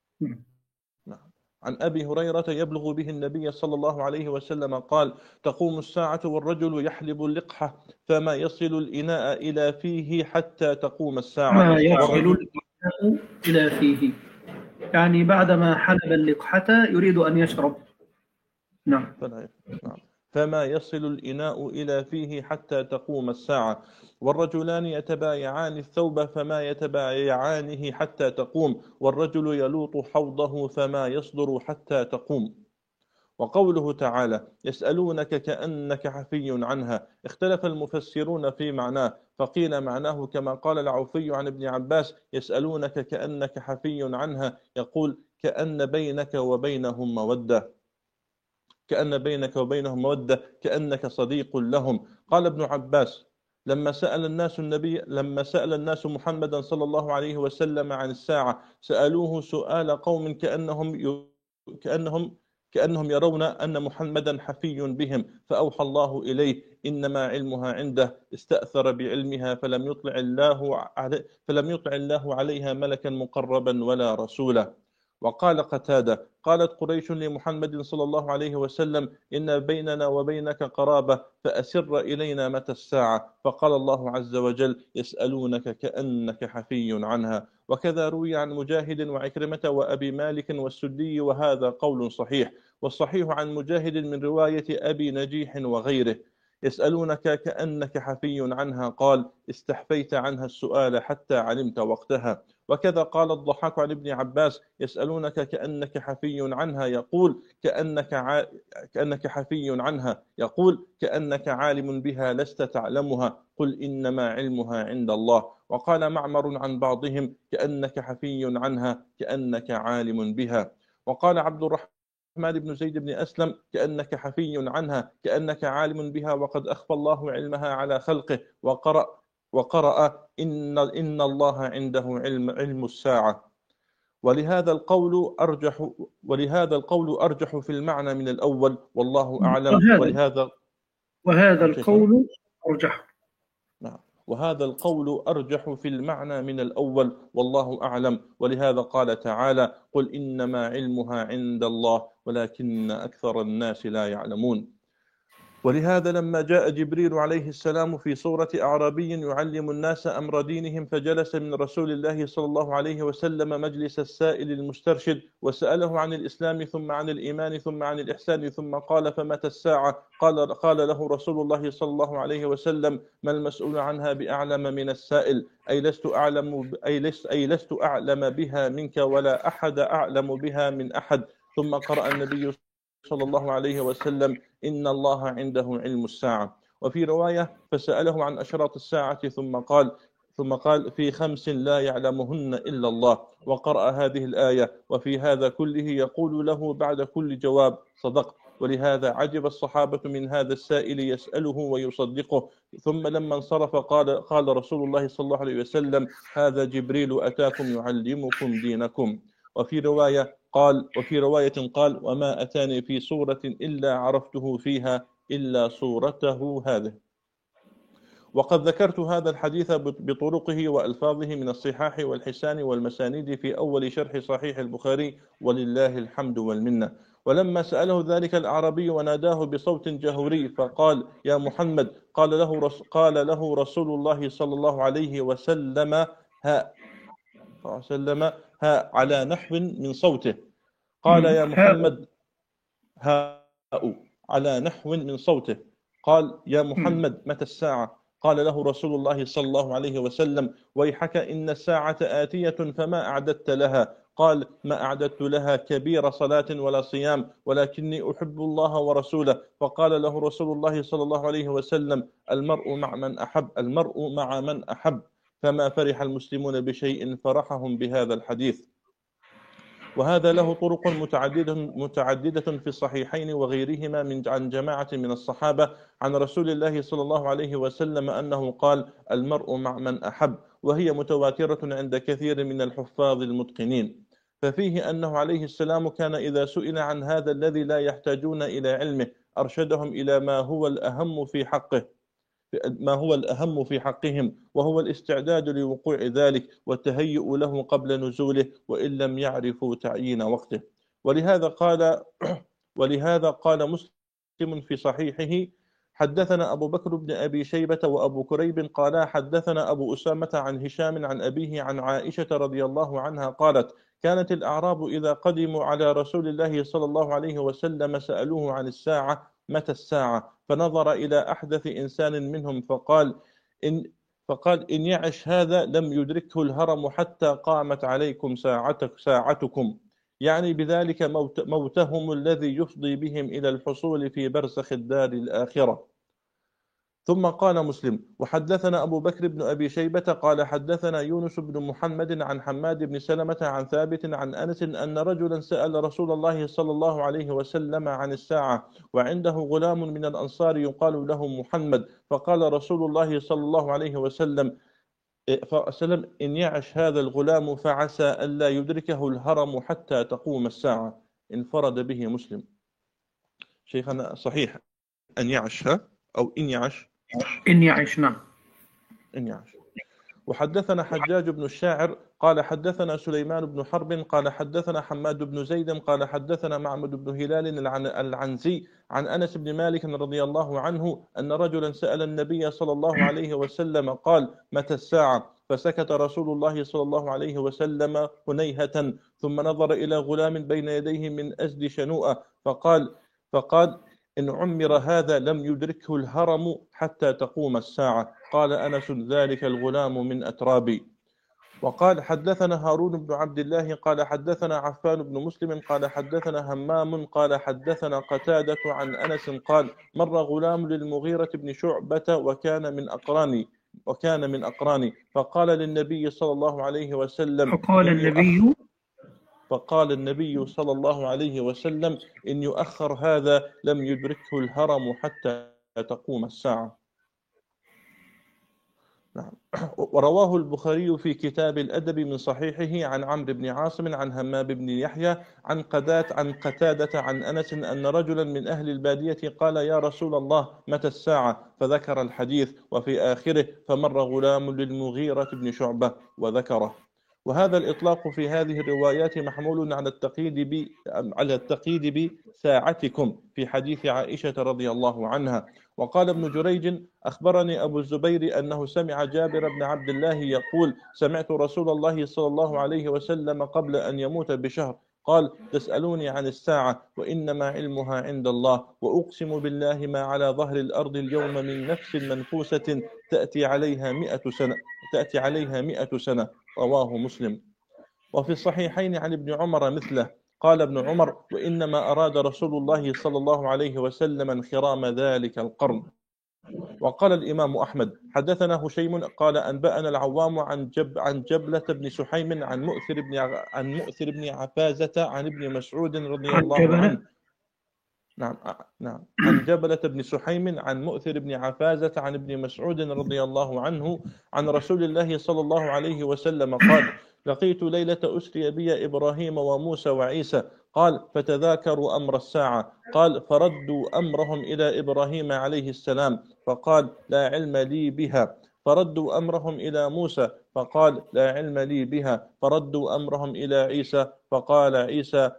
عن أبي هريرة يبلغ به النبي صلى الله عليه وسلم قال تقوم الساعة والرجل يحلب اللقحة فما يصل الإناء إلى فيه حتى تقوم الساعة. ما يصل الإناء إلى فيه يعني بعدما حلب اللقحة يريد أن يشرب. نعم. فما يصل الإناء إلى فيه حتى تقوم الساعة. والرجلان يتبايعان الثوب فما يتبايعانه حتى تقوم. والرجل يلوط حوضه فما يصدر حتى تقوم. وقوله تعالى يسألونك كأنك حفي عنها اختلف المفسرون في معناه، فقيل معناه كما قال العوفي عن ابن عباس يسألونك كأنك حفي عنها يقول كأن بينك وبينهم مودة كأنك صديق لهم. قال ابن عباس لما سأل الناس محمدا صلى الله عليه وسلم عن الساعة سألوه سؤال قوم كأنهم يرون أن محمدا حفي بهم، فأوحى الله إليه إنما علمها عنده استأثر بعلمها فلم يطلع الله عليها ملكا مقربا ولا رسولا. وقال قتادة قالت قريش لمحمد صلى الله عليه وسلم إن بيننا وبينك قرابة فأسر إلينا متى الساعة، فقال الله عز وجل يسألونك كأنك حفي عنها. وكذا روي عن مجاهد وعكرمة وأبي مالك والسدي وهذا قول صحيح. والصحيح عن مجاهد من رواية أبي نجيح وغيره يسألونك كأنك حفي عنها قال استحفيت عنها السؤال حتى علمت وقتها. وكذا قال الضحاك عن ابن عباس: يسألونك كأنك حفي عنها يقول كأنك حفي عنها، يقول كأنك عالم بها لست تعلمها، قل إنما علمها عند الله. وقال معمر عن بعضهم: كأنك حفي عنها كأنك عالم بها. وقال عبد الرحمن بن زيد بن أسلم: كأنك حفي عنها كأنك عالم بها، وقد أخفى الله علمها على خلقه. وقرأ إن الله عنده علم الساعة. ولهذا القول أرجح في المعنى من الأول، والله أعلم. وهذا القول أرجح. نعم. وهذا القول أرجح في المعنى من الأول، والله أعلم. ولهذا قال تعالى: قل إنما علمها عند الله ولكن أكثر الناس لا يعلمون. ولهذا لما جاء جبريل عليه السلام في صورة أعرابي يعلم الناس أمر دينهم، فجلس من رسول الله صلى الله عليه وسلم مجلس السائل المسترشد، وسأله عن الإسلام ثم عن الإيمان ثم عن الإحسان، ثم قال: فمتى الساعة؟ قال له رسول الله صلى الله عليه وسلم: ما المسؤول عنها بأعلم من السائل، أي لست أعلم بها منك، ولا أحد أعلم بها من أحد. ثم قرأ النبي صلى الله عليه وسلم: إن الله عنده علم الساعة. وفي رواية: فسأله عن أشراط الساعة ثم قال: في 5 لا يعلمهن إلا الله. وقرأ هذه الآية: وفي هذا كله يقول له بعد كل جواب: صدقت. ولهذا عجب الصحابة من هذا السائل يسأله ويصدقه. ثم لما انصرف قال رسول الله صلى الله عليه وسلم: هذا جبريل أتاكم يعلمكم دينكم. وفي رواية قال: وما أتاني في سورة إلا عرفته فيها إلا سورته هذه. وقد ذكرت هذا الحديث بطرقه وألفاظه من الصحاح والحسان والمسانيد في أول شرح صحيح البخاري، ولله الحمد والمنة. ولما سأله ذلك الأعرابي وناداه بصوت جهوري فقال: يا محمد، قال له رسول الله صلى الله عليه وسلم: ها على نحو من صوته. قال: يا محمد، هاء على نحو من صوته. قال: يا محمد، متى الساعة؟ قال له رسول الله صلى الله عليه وسلم: ويحك، إن الساعة آتية فما أعددت لها؟ قال: ما أعددت لها كبير صلاة ولا صيام، ولكني أحب الله ورسوله. فقال له رسول الله صلى الله عليه وسلم: المرء مع من أحب. فما فرح المسلمون بشيء فرحهم بهذا الحديث. وهذا له طرق متعددة في الصحيحين وغيرهما عن جماعة من الصحابة عن رسول الله صلى الله عليه وسلم أنه قال: المرء مع من أحب، وهي متواترة عند كثير من الحفاظ المتقنين. ففيه أنه عليه السلام كان إذا سئل عن هذا الذي لا يحتاجون إلى علمه أرشدهم إلى ما هو الأهم في حقهم، وهو الاستعداد لوقوع ذلك والتهيؤ له قبل نزوله، وإن لم يعرفوا تعيين وقته. ولهذا قال مسلم في صحيحه: حدثنا أبو بكر بن أبي شيبة وأبو كريب قالا حدثنا أبو أسامة عن هشام عن أبيه عن عائشة رضي الله عنها قالت: كانت الأعراب إذا قدموا على رسول الله صلى الله عليه وسلم سألوه عن الساعة: متى الساعة؟ فنظر إلى أحدث إنسان منهم فقال: إن يعش هذا لم يدركه الهرم حتى قامت عليكم ساعتكم، يعني بذلك موتهم الذي يفضي بهم إلى الحصول في برزخ الدار الآخرة. ثم قال مسلم: وحدثنا أبو بكر بن أبي شيبة قال حدثنا يونس بن محمد عن حماد بن سلمة عن ثابت عن أنس أن رجلا سأل رسول الله صلى الله عليه وسلم عن الساعة، وعنده غلام من الأنصار يقال له محمد، فقال رسول الله صلى الله عليه وسلم: إن يعش هذا الغلام فعسى ألا يدركه الهرم حتى تقوم الساعة. انفرد به مسلم. شيخنا صحيح أن يعش أو إن يعش؟ إن يعش، نعم. إن يعش. وحدثنا حجاج بن الشاعر قال حدثنا سليمان بن حرب قال حدثنا حماد بن زيد قال حدثنا معمد بن هلال العنزي عن أنس بن مالك رضي الله عنه أن رجلا سأل النبي صلى الله عليه وسلم قال: متى الساعة؟ فسكت رسول الله صلى الله عليه وسلم هنيهة، ثم نظر إلى غلام بين يديه من أزد شنوءة فقال: إن عمر هذا لم يدركه الهرم حتى تقوم الساعة. قال أنس: ذلك الغلام من أترابي. وقال حدثنا هارون بن عبد الله قال حدثنا عفان بن مسلم قال حدثنا همام قال حدثنا قتادة عن أنس قال مر غلام للمغيرة بن شعبة وكان من أقراني فقال للنبي صلى الله عليه وسلم فقال النبي صلى الله عليه وسلم إن يؤخر هذا لم يدركه الهرم حتى تقوم الساعة. نعم. ورواه البخاري في كتاب الأدب من صحيحه عن عمرو بن عاصم عن همام بن يحيى عن قتادة عن أنس أن رجلا من أهل البادية قال يا رسول الله متى الساعة فذكر الحديث وفي آخره فمر غلام للمغيرة بن شعبة وذكره. وهذا الإطلاق في هذه الروايات محمول على التقييد بساعتكم في حديث عائشة رضي الله عنها. وقال ابن جريج أخبرني أبو الزبير أنه سمع جابر بن عبد الله يقول سمعت رسول الله صلى الله عليه وسلم قبل أن يموت بشهر قال تسألوني عن الساعة وإنما علمها عند الله وأقسم بالله ما على ظهر الأرض اليوم من نفس منفوسة تأتي عليها 100 سنة رواه مسلم. وفي الصحيحين عن ابن عمر مثله قال ابن عمر وإنما أراد رسول الله صلى الله عليه وسلم انخرام ذلك القرن. وقال الإمام أحمد حدثنا هشيم قال أنبأنا العوام عن جبلة بن سحيم عن مؤثر بن عفازة عن ابن مسعود رضي الله عنه نعم عن جبلة بن سحيم عن مؤثر بن عفازة عن ابن مسعود رضي الله عنه عن رسول الله صلى الله عليه وسلم قال لقيت ليلة أسري بي إبراهيم وموسى وعيسى قال فتذاكروا أمر الساعة قال فردوا أمرهم إلى إبراهيم عليه السلام فقال لا علم لي بها فردوا أمرهم إلى موسى فقال لا علم لي بها فردوا أمرهم إلى عيسى فقال عيسى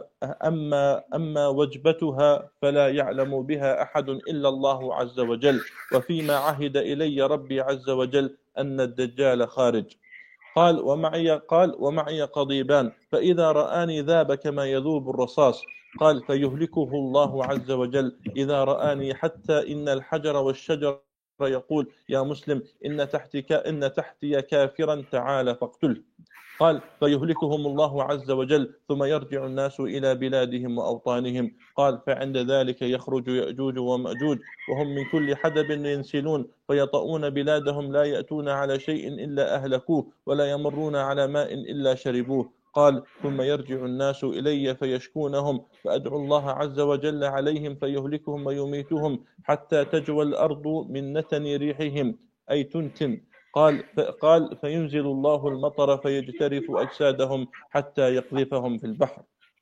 أما وجبتها فلا يعلم بها أحد إلا الله عز وجل وفيما عهد إلي ربي عز وجل أن الدجال خارج قال ومعي قضيبان فإذا رآني ذاب كما يذوب الرصاص قال فيهلكه الله عز وجل إذا رآني حتى إن الحجر والشجر يقول يا مسلم إن تحتي كافرا تعال فاقتله قال فيهلكهم الله عز وجل ثم يرجع الناس إلى بلادهم وأوطانهم قال فعند ذلك يخرج يأجوج ومأجوج وهم من كل حدب ينسلون فيطؤون بلادهم لا يأتون على شيء إلا أهلكوه ولا يمرون على ماء إلا شربوه قال ثم يرجع الناس إلي فيشكونهم فأدعو الله عز وجل عليهم فيهلكهم ويميتهم حتى تجوى الأرض من نتن ريحهم أي تنتن قال فينزل الله المطر فيجترف أجسادهم حتى يقذفهم في البحر.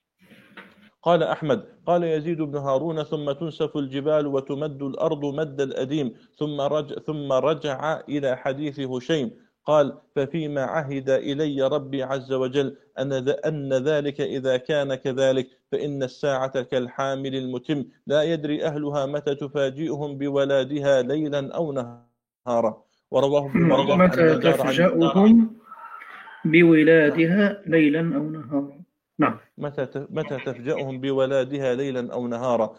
قال أحمد قال يزيد بن هارون ثم تنسف الجبال وتمد الأرض مد الأديم ثم رجع إلى حديث هشيم قال ففيما عهد إلي ربي عز وجل أن ذلك إذا كان كذلك فإن الساعة كالحامل المتم لا يدري أهلها متى تفاجئهم بولادها ليلا أو نهارا. ورواه متى تفجأهم بولادها ليلا أو نهارا. نعم متى تفجأهم بولادها ليلا أو نهارا.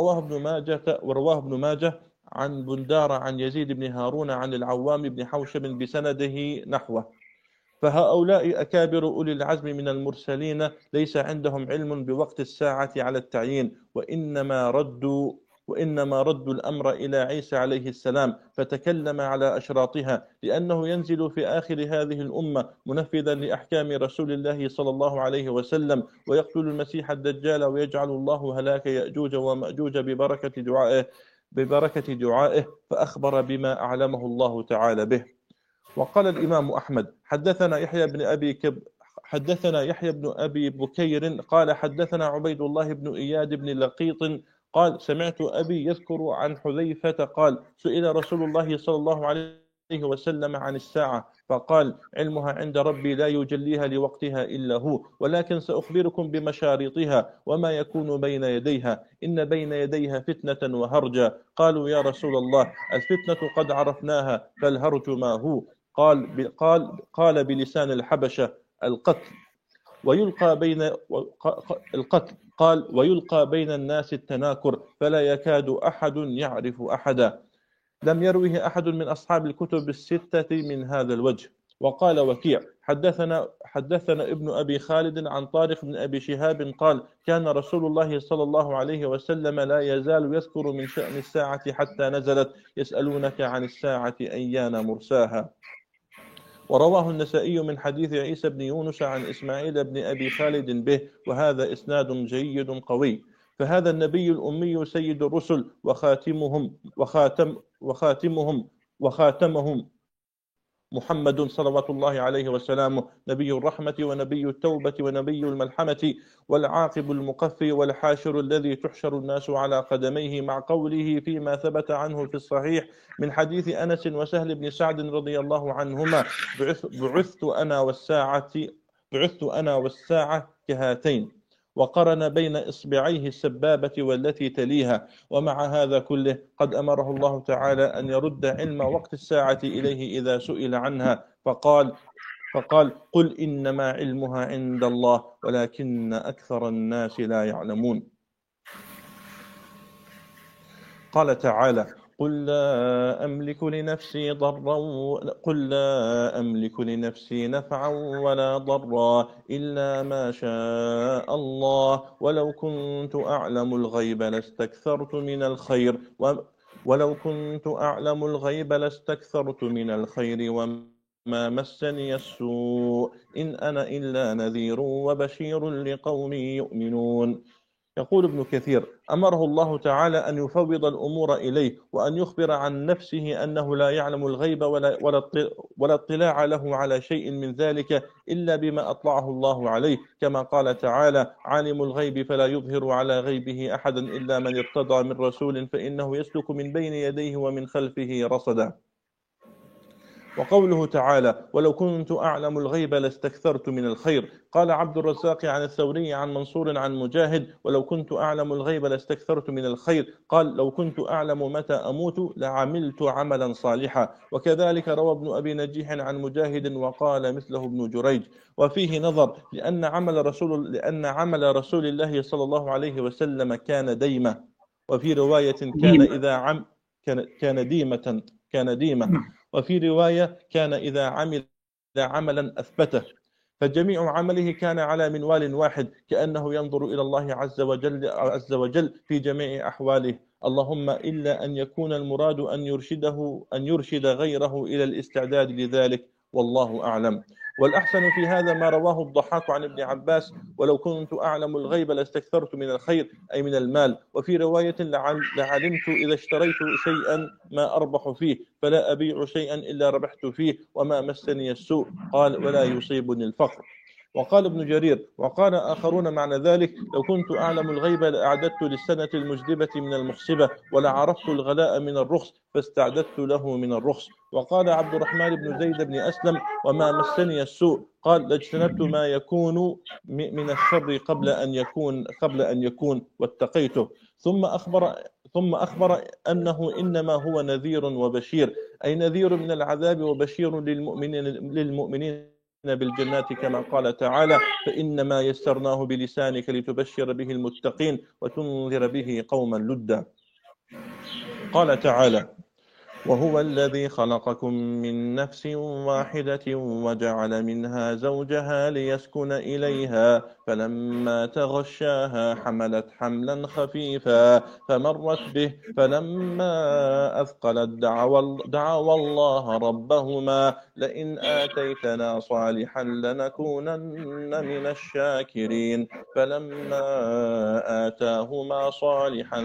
ورواه ابن ماجه عن بندار عن يزيد بن هارون عن العوام بن حوشب بسنده نحوه. فهؤلاء أكابر أولي العزم من المرسلين ليس عندهم علم بوقت الساعة على التعيين وإنما ردوا الأمر إلى عيسى عليه السلام فتكلم على أشراطها لأنه ينزل في آخر هذه الأمة منفذا لأحكام رسول الله صلى الله عليه وسلم ويقتل المسيح الدجال ويجعل الله هلاك يأجوج ومأجوج ببركة دعائه فأخبر بما أعلمه الله تعالى به. وقال الإمام أحمد حدثنا يحيى بن أبي بكير قال حدثنا عبيد الله بن إياد بن لقيط قال سمعت أبي يذكر عن حذيفة قال سئل رسول الله صلى الله عليه وسلم عن الساعة فقال علمها عند ربي لا يجليها لوقتها إلا هو ولكن سأخبركم بمشارطها وما يكون بين يديها إن بين يديها فتنة وهرجا. قالوا يا رسول الله الفتنة قد عرفناها فالهرج ما هو قال بلسان الحبشة القتل ويلقى بين الناس التناكر فلا يكاد أحد يعرف أحدا. لم يروه أحد من أصحاب الكتب الستة من هذا الوجه. وقال وكيع حدثنا ابن أبي خالد عن طارق بن أبي شهاب قال كان رسول الله صلى الله عليه وسلم لا يزال يذكر من شأن الساعة حتى نزلت يسألونك عن الساعة أيان مرساها. ورواه النسائي من حديث عيسى بن يونس عن إسماعيل بن أبي خالد به، وهذا إسناد جيد قوي. فهذا النبي الأمي سيد الرسل وخاتمهم محمد صلوات الله عليه وسلامه، نبي الرحمة ونبي التوبة ونبي الملحمة والعاقب المقفي والحاشر الذي تحشر الناس على قدميه، مع قوله فيما ثبت عنه في الصحيح من حديث أنس وسهل بن سعد رضي الله عنهما بعثت أنا والساعة كهاتين، وقرن بين إصبعيه السبابة والتي تليها. ومع هذا كله قد أمره الله تعالى أن يرد علم وقت الساعة إليه إذا سئل عنها، فقال قل إنما علمها عند الله ولكن أكثر الناس لا يعلمون. قال تعالى قل لا أملك لنفسي نفعا ولا ضرا إلا ما شاء الله ولو كنت أعلم الغيب لاستكثرت من الخير وما مسني السوء إن أنا إلا نذير وبشير لقوم يؤمنون. يقول ابن كثير أمره الله تعالى أن يفوض الأمور إليه، وأن يخبر عن نفسه أنه لا يعلم الغيب ولا اطلاع له على شيء من ذلك إلا بما أطلعه الله عليه، كما قال تعالى عالم الغيب فلا يظهر على غيبه أحدا إلا من ارتضى من رسول فإنه يسلك من بين يديه ومن خلفه رصدا. وقوله تعالى ولو كنت أعلم الغيب لاستكثرت من الخير. قال عبد الرزاق عن الثوري عن منصور عن مجاهد ولو كنت أعلم الغيب لاستكثرت من الخير، قال لو كنت أعلم متى أموت لعملت عملا صالحا. وكذلك روى ابن أبي نجيح عن مجاهد وقال مثله ابن جريج. وفيه نظر لأن عمل رسول الله صلى الله عليه وسلم كان ديمة، وفي رواية كان ديمة، وفي رواية كان إذا عمل عملا أثبته، فجميع عمله كان على منوال واحد كأنه ينظر إلى الله عز وجل في جميع أحواله، اللهم إلا أن يكون المراد أن يرشد غيره إلى الاستعداد لذلك، والله أعلم. والأحسن في هذا ما رواه الضحاك عن ابن عباس ولو كنت أعلم الغيب لاستكثرت من الخير أي من المال. وفي رواية لعلمت إذا اشتريت شيئا ما أربح فيه فلا أبيع شيئا إلا ربحت فيه وما مسني السوء، قال ولا يصيبني الفقر. وقال ابن جرير وقال آخرون معنى ذلك لو كنت أعلم الغيب لأعددت للسنة المجدبة من المحسبة ولعرفت الغلاء من الرخص فاستعددت له من الرخص. وقال عبد الرحمن بن زيد بن أسلم وما مسني السوء، قال لاجتنبت ما يكون من الشر قبل أن يكون واتقيته. ثم أخبر أنه إنما هو نذير وبشير، أي نذير من العذاب وبشير للمؤمنين بالجنات، كما قال تعالى فإنما يسرناه بلسانك لتبشر به المتقين وتنذر به قوما لدا. قال تعالى وهو الذي خلقكم من نفس واحدة وجعل منها زوجها ليسكن إليها فلما تغشاها حملت حملا خفيفا فمرت به فلما أثقلت دعوا الله ربهما لئن آتيتنا صالحا لنكونن من الشاكرين فلما آتاهما صالحا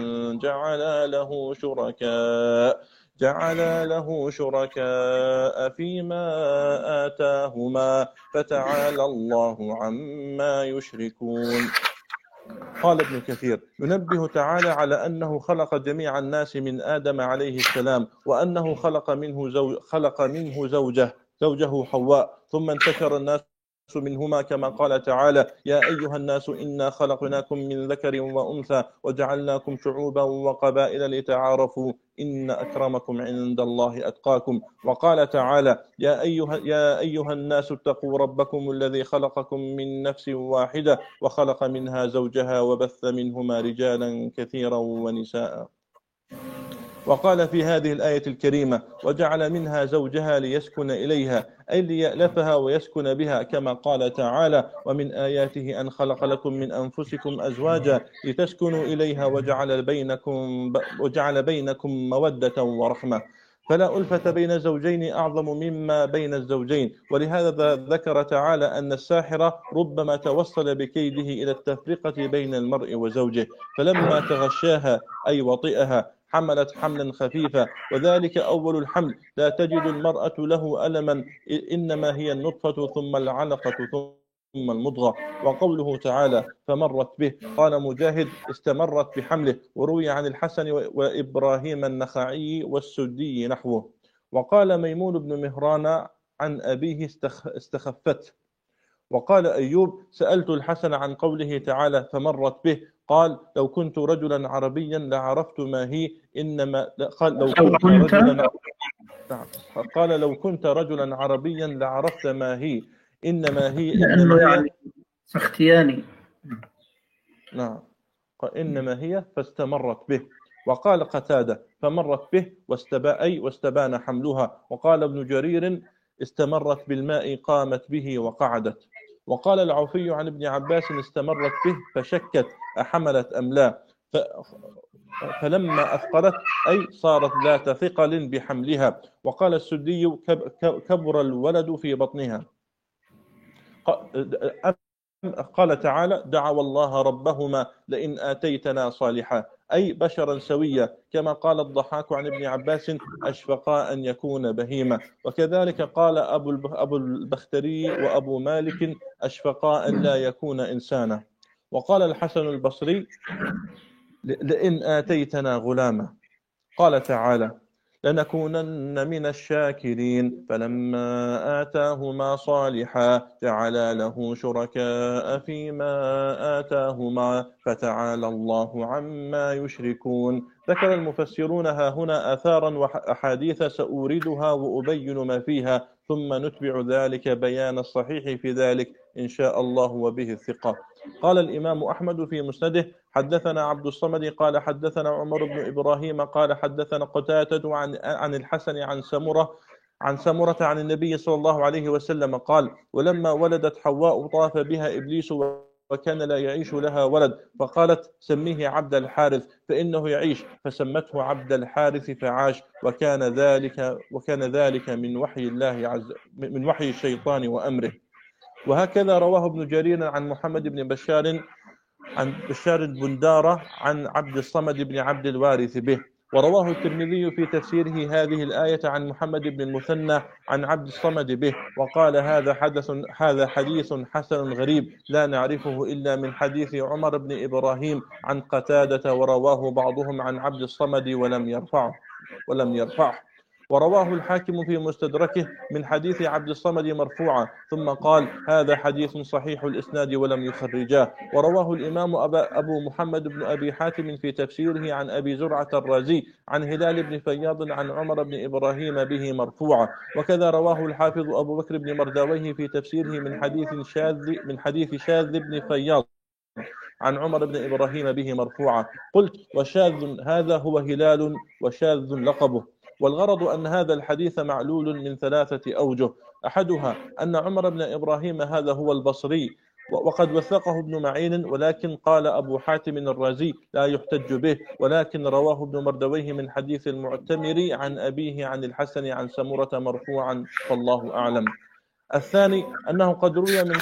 جعل له شركاء فيما آتاهما فتعالى الله عما يشركون. قال ابن كثير ينبه تعالى على أنه خلق جميع الناس من آدم عليه السلام، وأنه خلق منه زوجه حواء، ثم انتشر الناس منهما كما قال تعالى يا أيها الناس إنا خلقناكم من ذكر وأنثى وجعلناكم شعوبا وقبائل لتعارفوا إن أكرمكم عند الله أتقاكم. وقال تعالى يا أيها الناس اتقوا ربكم الذي خلقكم من نفس واحدة وخلق منها زوجها وبث منهما رجالا كثيرا ونساء وقال في هذه الآية الكريمة: وجعل منها زوجها ليسكن إليها، أي ليألفها ويسكن بها، كما قال تعالى: ومن آياته أن خلق لكم من أنفسكم أزواجا لتسكنوا إليها وجعل بينكم مودة ورحمة. فلا ألفة بين زوجين أعظم مما بين الزوجين. ولهذا ذكر تعالى أن الساحر ربما توصل بكيده إلى التفرقة بين المرء وزوجه، فلما تغشاها أي وطئها حملت حملا خفيفا، وذلك أول الحمل، لا تجد المرأة له ألما، إنما هي النطفة ثم العلقة ثم المضغة. وقوله تعالى: فمرت به، قال مجاهد: استمرت بحمله. وروي عن الحسن وإبراهيم النخعي والسدي نحوه. وقال ميمون بن مهران عن أبيه: استخفت. وقال أيوب: سألت الحسن عن قوله تعالى: فمرت به، قال: لو كنت رجلا عربيا لعرفت ما هي، إنما قال لو كنت رجلا عربيا لعرفت ما هي، إنما هي يعني سختياني. نعم، إنما هي فاستمرت به. وقال قتادة: فمرت به واستبان حملها. وقال ابن جرير: استمرت بالماء قامت به وقعدت. وقال العوفي عن ابن عباس: استمرت به فشكت أحملت أم لا، فلما أثقلت أي صارت ذات ثقل بحملها. وقال السدي: كبر الولد في بطنها. قال تعالى: دعوا الله ربهما لئن آتيتنا صالحا، أي بشرا سويا، كما قال الضحاك عن ابن عباس: أشفقا أن يكون بهيما. وكذلك قال أبو البختري وأبو مالك: أشفقا أن لا يكون إنسانا. وقال الحسن البصري: لئن آتيتنا غلاما. قال تعالى: لنكونن من الشاكرين. فلما آتاهما صالحا جعلا له شركاء فيما آتاهما فتعالى الله عما يشركون. ذكر المفسرون ها هنا آثارا وأحاديث سأوردها وأبين ما فيها، ثم نتبع ذلك بيان الصحيح في ذلك إن شاء الله وبه الثقة. قال الإمام أحمد في مسنده: حدثنا عبد الصمد قال حدثنا عمر بن إبراهيم قال حدثنا قتادة عن الحسن عن سمرة عن النبي صلى الله عليه وسلم قال: ولما ولدت حواء طاف بها إبليس وكان لا يعيش لها ولد، فقالت: سميه عبد الحارث فإنه يعيش، فسمته عبد الحارث فعاش. وكان ذلك من وحي الله من وحي الشيطان وأمره. وهكذا رواه ابن جرير عن محمد بن بشار عن بشار البندارة عن عبد الصمد بن عبد الوارث به. ورواه الترمذي في تفسيره هذه الآية عن محمد بن المثنى عن عبد الصمد به، وقال: هذا حديث حسن غريب لا نعرفه إلا من حديث عمر بن إبراهيم عن قتادة، ورواه بعضهم عن عبد الصمد ولم يرفعه. ورواه الحاكم في مستدركه من حديث عبد الصمد مرفوعا، ثم قال: هذا حديث صحيح الإسناد ولم يخرجاه. ورواه الإمام أبو محمد بن أبي حاتم في تفسيره عن أبي زرعة الرازي عن هلال بن فياض عن عمر بن إبراهيم به مرفوعا. وكذا رواه الحافظ أبو بكر بن مرداويه في تفسيره من حديث شاذ بن فياض عن عمر بن إبراهيم به مرفوعا. قلت: وشاذ هذا هو هلال، وشاذ لقبه. والغرض أن هذا الحديث معلول من 3 أوجه: أحدها أن عمر بن إبراهيم هذا هو البصري، وقد وثقه ابن معين، ولكن قال أبو حاتم الرازي: لا يحتج به، ولكن رواه ابن مردويه من حديث المعتمر عن أبيه عن الحسن عن سمرة مرفوعا، فالله أعلم. الثاني أنه قد روي من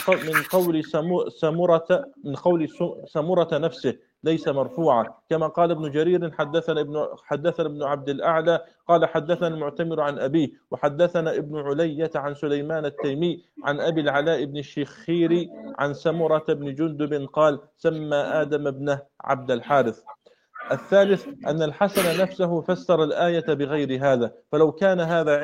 قول سمرة نفسه ليس مرفوعا، كما قال ابن جرير: حدثنا ابن عبد الأعلى قال حدثنا المعتمر عن أبيه، وحدثنا ابن علية عن سليمان التيمي عن أبي العلاء بن الشخير عن سمرة بن جندب قال: سمى آدم ابنه عبد الحارث. الثالث أن الحسن نفسه فسر الآية بغير هذا، فلو كان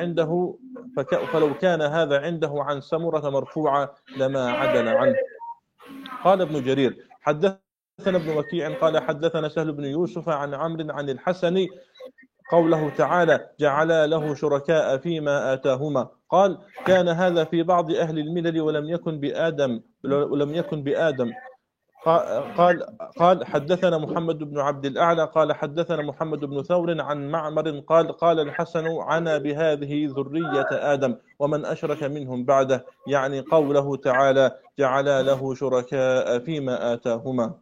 هذا عنده عن سمرة مرفوعا لما عدل عنه. قال ابن جرير: حدثنا ابن وكيع قال حدثنا سهل بن يوسف عن عمرو عن الحسن قوله تعالى: جعلا له شركاء فيما آتاهما. قال: كان هذا في بعض أهل الملل ولم يكن بآدم. قال حدثنا محمد بن عبد الأعلى قال حدثنا محمد بن ثور عن معمر قال الحسن عنا بهذه ذرية آدم ومن أشرك منهم بعده، يعني قوله تعالى جعل له شركاء فيما آتاهما.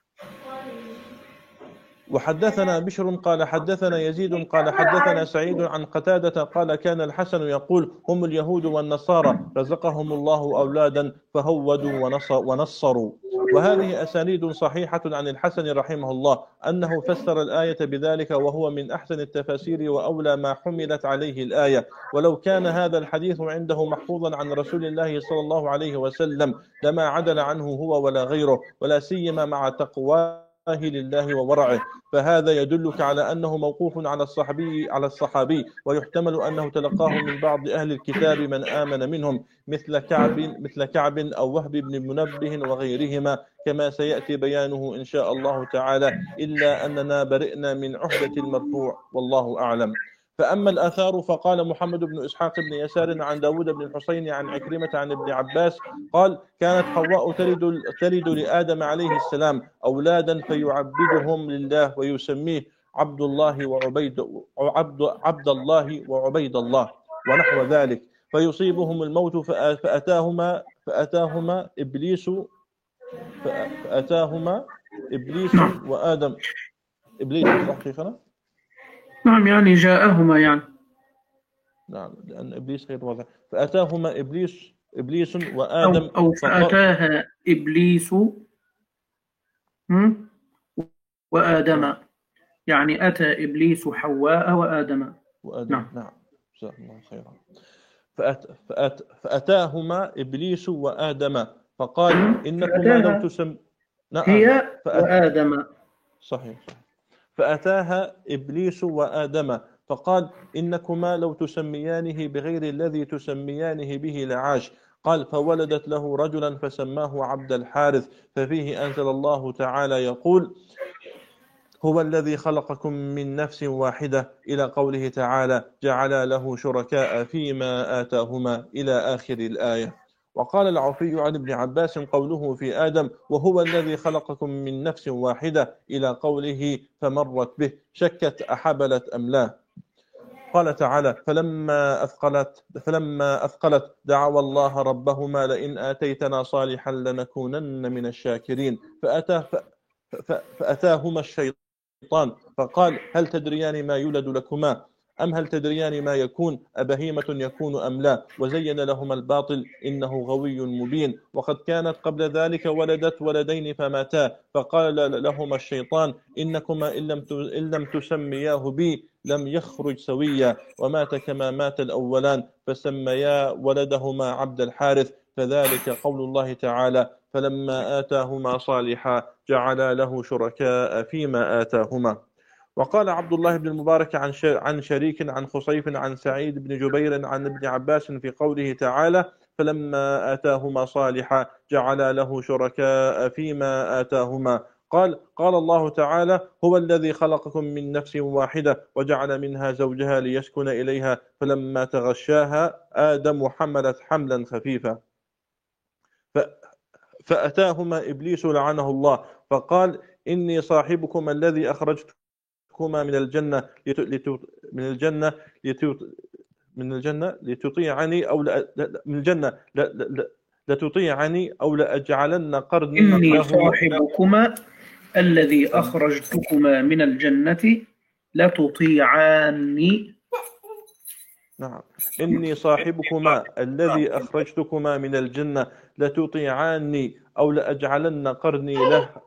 وحدثنا بشر قال حدثنا يزيد قال حدثنا سعيد عن قتادة قال كان الحسن يقول هم اليهود والنصارى رزقهم الله أولادا فهودوا ونصروا. وهذه أسانيد صحيحة عن الحسن رحمه الله أنه فسر الآية بذلك، وهو من أحسن التفاسير وأولى ما حملت عليه الآية. ولو كان هذا الحديث عنده محفوظا عن رسول الله صلى الله عليه وسلم لما عدل عنه هو ولا غيره، ولا سيما مع تقواه لله وورعه، فهذا يدلك على أنه موقوف على الصحابي، ويحتمل أنه تلقاه من بعض أهل الكتاب من آمن منهم مثل كعب أو وهب بن منبه وغيرهما، كما سيأتي بيانه إن شاء الله تعالى، إلا أننا برئنا من عهدة المرفوع والله أعلم. فأما الآثار فقال محمد بن إسحاق بن يسار عن داود بن الحسين عن عكرمة عن ابن عباس قال كانت حواء تلد لآدم عليه السلام أولادا فيعبدهم لله ويسميه عبد الله وعبيد الله ونحو ذلك، فيصيبهم الموت فأتاهما إبليس وآدم. إبليس حقيقة نعم، يعني جاءهما يعني. نعم، لأن إبليس غير واضح. فأتاهما إبليس وآدم أو فأتاها إبليس وآدم، يعني أتى إبليس حواء وآدم. نعم جزاك الله خيرا. فأتاهما إبليس وآدم فقال إنكما لو تسم هي وآدم. صحيح. فأتاها إبليس وآدم فقال إنكما لو تسميانه بغير الذي تسميانه به لعاش. قال فولدت له رجلا فسماه عبد الحارث، ففيه أنزل الله تعالى يقول هو الذي خلقكم من نفس واحدة إلى قوله تعالى جعل له شركاء فيما آتاهما إلى آخر الآية. وقال العوفي عن ابن عباس قوله في آدم وهو الذي خلقكم من نفس واحدة إلى قوله فمرت به شكت أحبلت أم لا. قال تعالى فلما أثقلت دعوا الله ربهما لئن آتيتنا صالحا لنكونن من الشاكرين. فأتاهما الشيطان فقال هل تدريان ما يولد لكما أم هل تدريان ما يكون أبهيمة يكون أم لا، وزين لهما الباطل إنه غوي مبين. وقد كانت قبل ذلك ولدت ولدين فماتا، فقال لهما الشيطان إنكما إن لم تسمياه بي لم يخرج سويا، ومات كما مات الأولان، فسميا ولدهما عبد الحارث، فذلك قول الله تعالى فلما آتاهما صالحا جعل له شركاء فيما آتاهما. وقال عبد الله بن المبارك عن شريك عن خصيف عن سعيد بن جبير عن ابن عباس في قوله تعالى فلما آتاهما صالحا جعل له شركاء فيما آتاهما. قال الله تعالى هو الذي خلقكم من نفس واحدة وجعل منها زوجها ليسكن إليها فلما تغشاها آدم حملت حملا خفيفا. فأتاهما إبليس لعنه الله فقال إني صاحبكما الذي أخرجتكما من الجنة لتطيعني أو من الجنة لتطيعني أو لأجعلن قرني إني صاحبكما الذي أخرجتكما من الجنة لتطيعاني. نعم، إني صاحبكما الذي أخرجتكما من الجنة لتطيعاني أو لأجعلن قرني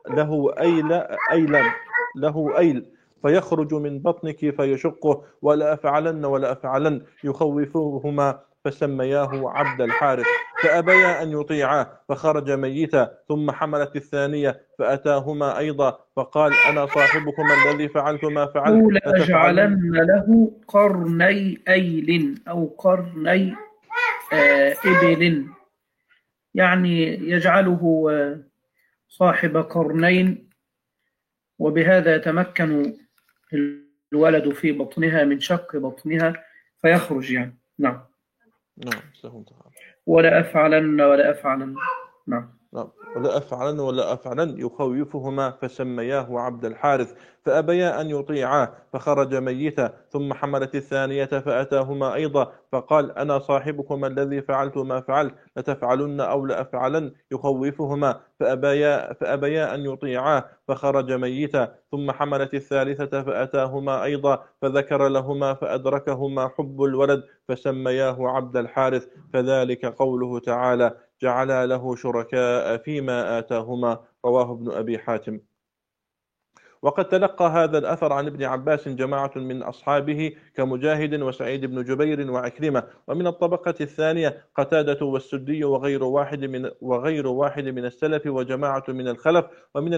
له أيل فيخرج من بطنك فيشقه ولا أفعلن يخوفوهما، فسمياه عبد الحارث، فأبيا أن يطيعاه فخرج ميتا، ثم حملت الثانية فأتاهما أيضا فقال أنا صاحبكما الذي فعلت ما فعلت لأجعلن له قرني أيل أو قرني إبل، يعني يجعله صاحب قرنين، وبهذا يتمكن الولد في بطنها من شق بطنها فيخرج يعني. نعم سهل. ولا أفعلن. نعم. ولا أفعلن يخوفهما فسمياه عبد الحارث فأبيا أن يطيعاه فخرج ميتا ثم حملت الثانية فأتاهما أيضا فقال أنا صاحبكما الذي فعلت ما فعلت لتفعلن أو لأفعلن يخوفهما فأبيا أن يطيعاه فخرج ميتا ثم حملت الثالثة فأتاهما أيضا فذكر لهما فأدركهما حب الولد فسمياه عبد الحارث فذلك قوله تعالى جعل له شركاء فيما آتاهما رواه ابن أبي حاتم. وقد تلقى هذا الأثر عن ابن عباس جماعة من أصحابه كمجاهد وسعيد بن جبير وعكرمة، ومن الطبقة الثانية قتادة والسدي وغير واحد من السلف وجماعة من الخلف، ومن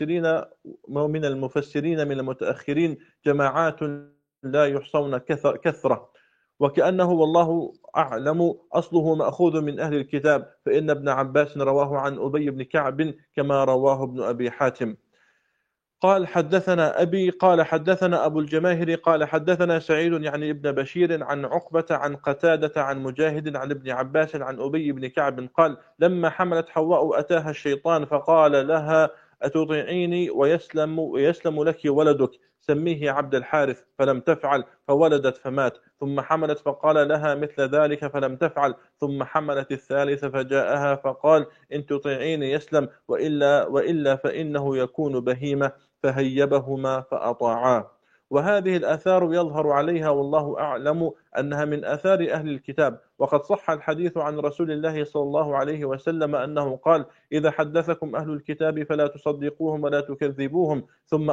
المفسرين من المتأخرين جماعات لا يحصون كثرة، وكأنه والله أعلم أصله مأخوذ من أهل الكتاب، فإن ابن عباس رواه عن أبي بن كعب كما رواه ابن أبي حاتم. قال حدثنا أبي قال حدثنا أبو الجماهر قال حدثنا سعيد يعني ابن بشير عن عقبة عن قتادة عن مجاهد عن ابن عباس عن أبي بن كعب قال لما حملت حواء أتاها الشيطان فقال لها أتطيعيني ويسلم لك ولدك سميه عبد الحارث فلم تفعل فولدت فمات، ثم حملت فقال لها مثل ذلك فلم تفعل، ثم حملت الثالث فجاءها فقال إن تطيعيني يسلم وإلا فإنه يكون بهيمة فهيبهما فأطاعاه. وهذه الآثار يظهر عليها والله أعلم أنها من آثار أهل الكتاب، وقد صح الحديث عن رسول الله صلى الله عليه وسلم أنه قال إذا حدثكم أهل الكتاب فلا تصدقوهم ولا تكذبوهم ثم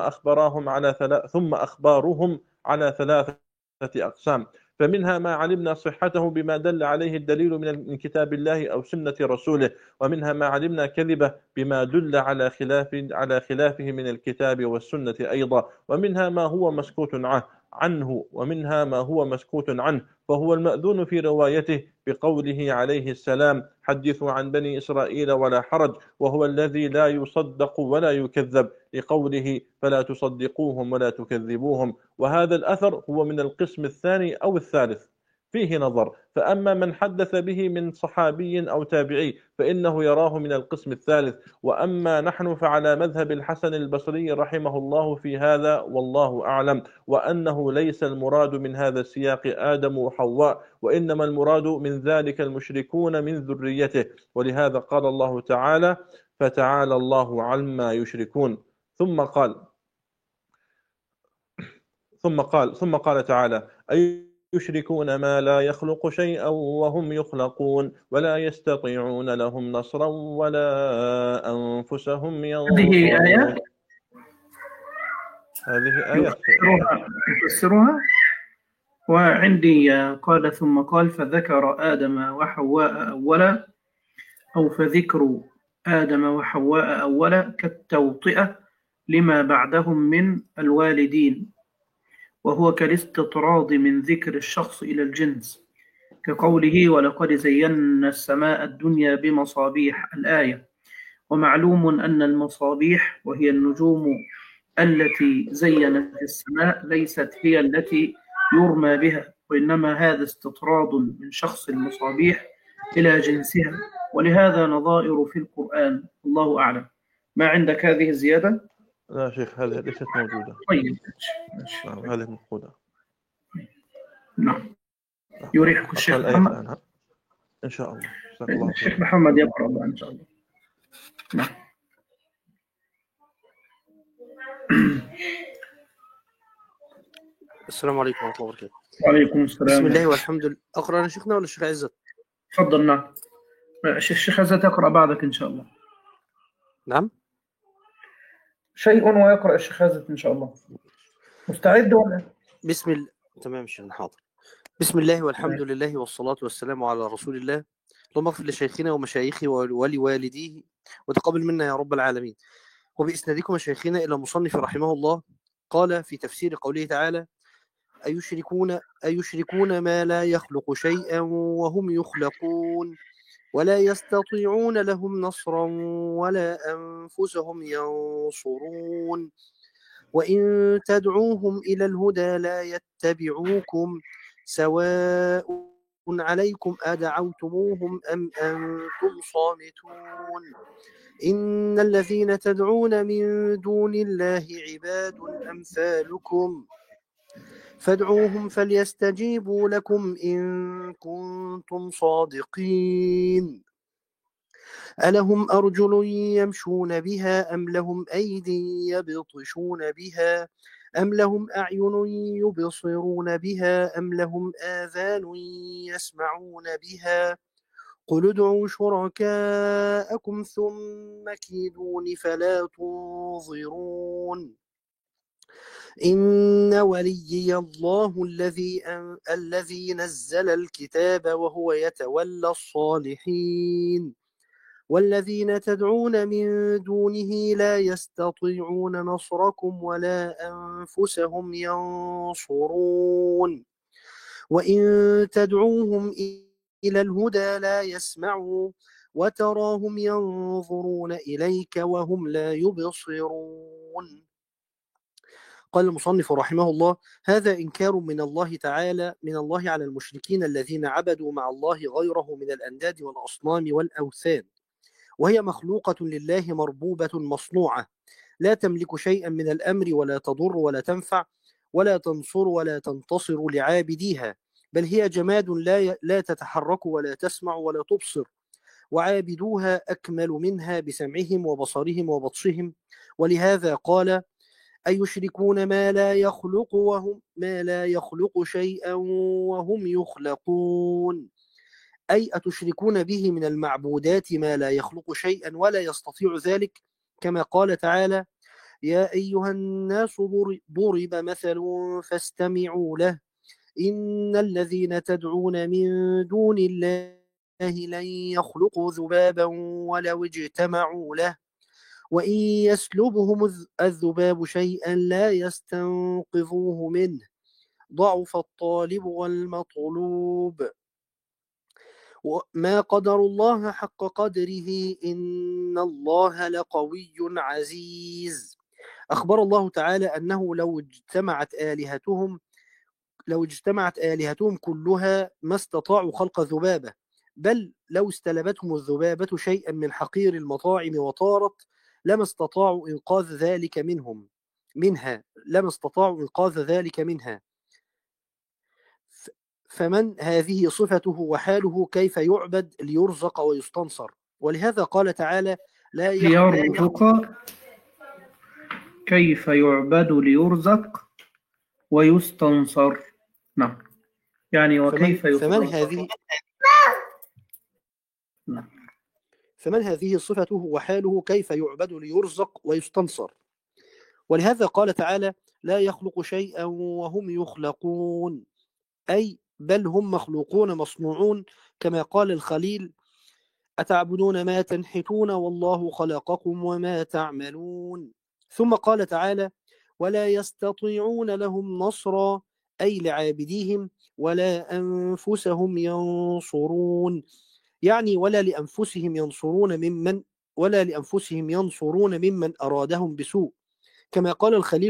أخبارهم على ثلاثة أقسام، فمنها ما علمنا صحته بما دل عليه الدليل من كتاب الله أو سنة رسوله، ومنها ما علمنا كذبه بما دل على خلافه من الكتاب والسنة أيضا، ومنها ما هو مسكوت عنه فهو المأذون في روايته بقوله عليه السلام حدثوا عن بني إسرائيل ولا حرج، وهو الذي لا يصدق ولا يكذب لقوله فلا تصدقوهم ولا تكذبوهم. وهذا الأثر هو من القسم الثاني أو الثالث فيه نظر، فأما من حدث به من صحابي أو تابعي فإنه يراه من القسم الثالث، وأما نحن فعلى مذهب الحسن البصري رحمه الله في هذا والله أعلم، وأنه ليس المراد من هذا السياق آدم وحواء، وإنما المراد من ذلك المشركون من ذريته، ولهذا قال الله تعالى فتعالى الله عما يشركون. ثم قال تعالى أي يشركون ما لا يخلق شيئا وهم يخلقون ولا يستطيعون لهم نصرا ولا أنفسهم ينصرون. هذه آيات يفسروها. وعندي قال ثم قال فذكر آدم وحواء أولا، أو فذكر آدم وحواء أولا كالتوطئة لما بعدهم من الوالدين، وهو كالاستطراد من ذكر الشخص إلى الجنس، كقوله ولقد زينا السماء الدنيا بمصابيح الآية. ومعلوم أن المصابيح وهي النجوم التي زينت السماء ليست هي التي يرمى بها، وإنما هذا استطراد من شخص المصابيح إلى جنسها، ولهذا نظائر في القرآن. الله أعلم. ما عندك هذه الزيادة؟ لا شيخ هذه ليست موجودة. طيب نعم هذه مفقودة. نعم يريحك الشيخ محمد إن شاء الله. الشيخ محمد يقرأ بقى إن شاء الله. نعم. السلام عليكم ورحمة الله وبركاته. وعليكم السلام. بسم الله والحمد لله. أقرأ أنا شيخنا ولا الشيخ عزت؟ تفضل. نعم الشيخ عزت يقرأ بعدك إن شاء الله. نعم شيء ويقرأ الشيخ عزت إن شاء الله. مستعد ولا؟ تمام شيخنا حاضر. بسم الله والحمد لله والصلاة والسلام على رسول الله. اللهم اغفر لشيخنا ومشايخه ولوالديه وتقبل منا يا رب العالمين. وبإسنادكم مشايخنا إلى مصنف رحمه الله قال في تفسير قوله تعالى أيشركون ما لا يخلق شيئا وهم يخلقون ولا يستطيعون لهم نصرا ولا أنفسهم ينصرون وإن تدعوهم إلى الهدى لا يتبعوكم سواء عليكم أدعوتموهم أم أنتم صامتون إن الذين تدعون من دون الله عباد أمثالكم فادعوهم فليستجيبوا لكم إن كنتم صادقين ألهم أرجل يمشون بها أم لهم أيدي يبطشون بها أم لهم أعين يبصرون بها أم لهم آذان يسمعون بها قل ادعوا شركاءكم ثم كيدون فلا تنظرون إن وليي الله الذي نزل الكتاب وهو يتولى الصالحين والذين تدعون من دونه لا يستطيعون نصركم ولا أنفسهم ينصرون وإن تدعوهم إلى الهدى لا يسمعوا وتراهم ينظرون إليك وهم لا يبصرون. قال المصنف رحمه الله: هذا إنكار من الله تعالى على المشركين الذين عبدوا مع الله غيره من الأنداد والأصنام والأوثان، وهي مخلوقة لله مربوبة مصنوعة لا تملك شيئا من الأمر ولا تضر ولا تنفع ولا تنصر ولا تنتصر لعابديها، بل هي جماد لا تتحرك ولا تسمع ولا تبصر، وعابدوها أكمل منها بسمعهم وبصرهم وبطشهم. ولهذا قال: أيشركون ما لا يخلق شيئا وهم يخلقون، أي أتشركون به من المعبودات ما لا يخلق شيئا ولا يستطيع ذلك، كما قال تعالى: يا أيها الناس ضرب مثل فاستمعوا له إن الذين تدعون من دون الله لن يخلقوا ذبابا ولو اجتمعوا له وإن يسلبهم الذباب شيئا لا يستنقذوه منه ضعف الطالب والمطلوب ما قدر الله حق قدره إن الله لقوي عزيز. أخبر الله تعالى أنه لو اجتمعت آلهتهم كلها ما استطاعوا خلق ذبابة، بل لو استلبتهم الذبابة شيئا من حقير المطاعم وطارت لما استطاعوا إنقاذ ذلك منها. فمن هذه صفته وحاله كيف يعبد ليرزق ويستنصر؟ ولهذا قال تعالى: لا ليرزق كيف يعبد ليرزق ويستنصر. نعم، يعني وكيف فمن هذه صفته وحاله كيف يعبد ليرزق ويستنصر. ولهذا قال تعالى: لا يخلق شيئا وهم يخلقون، أي بل هم مخلوقون مصنوعون، كما قال الخليل: أتعبدون ما تنحتون والله خلقكم وما تعملون. ثم قال تعالى: ولا يستطيعون لهم نصرا، أي لعابديهم، ولا أنفسهم ينصرون، يعني ولا لأنفسهم ينصرون ممن أرادهم بسوء، كما كان الخليل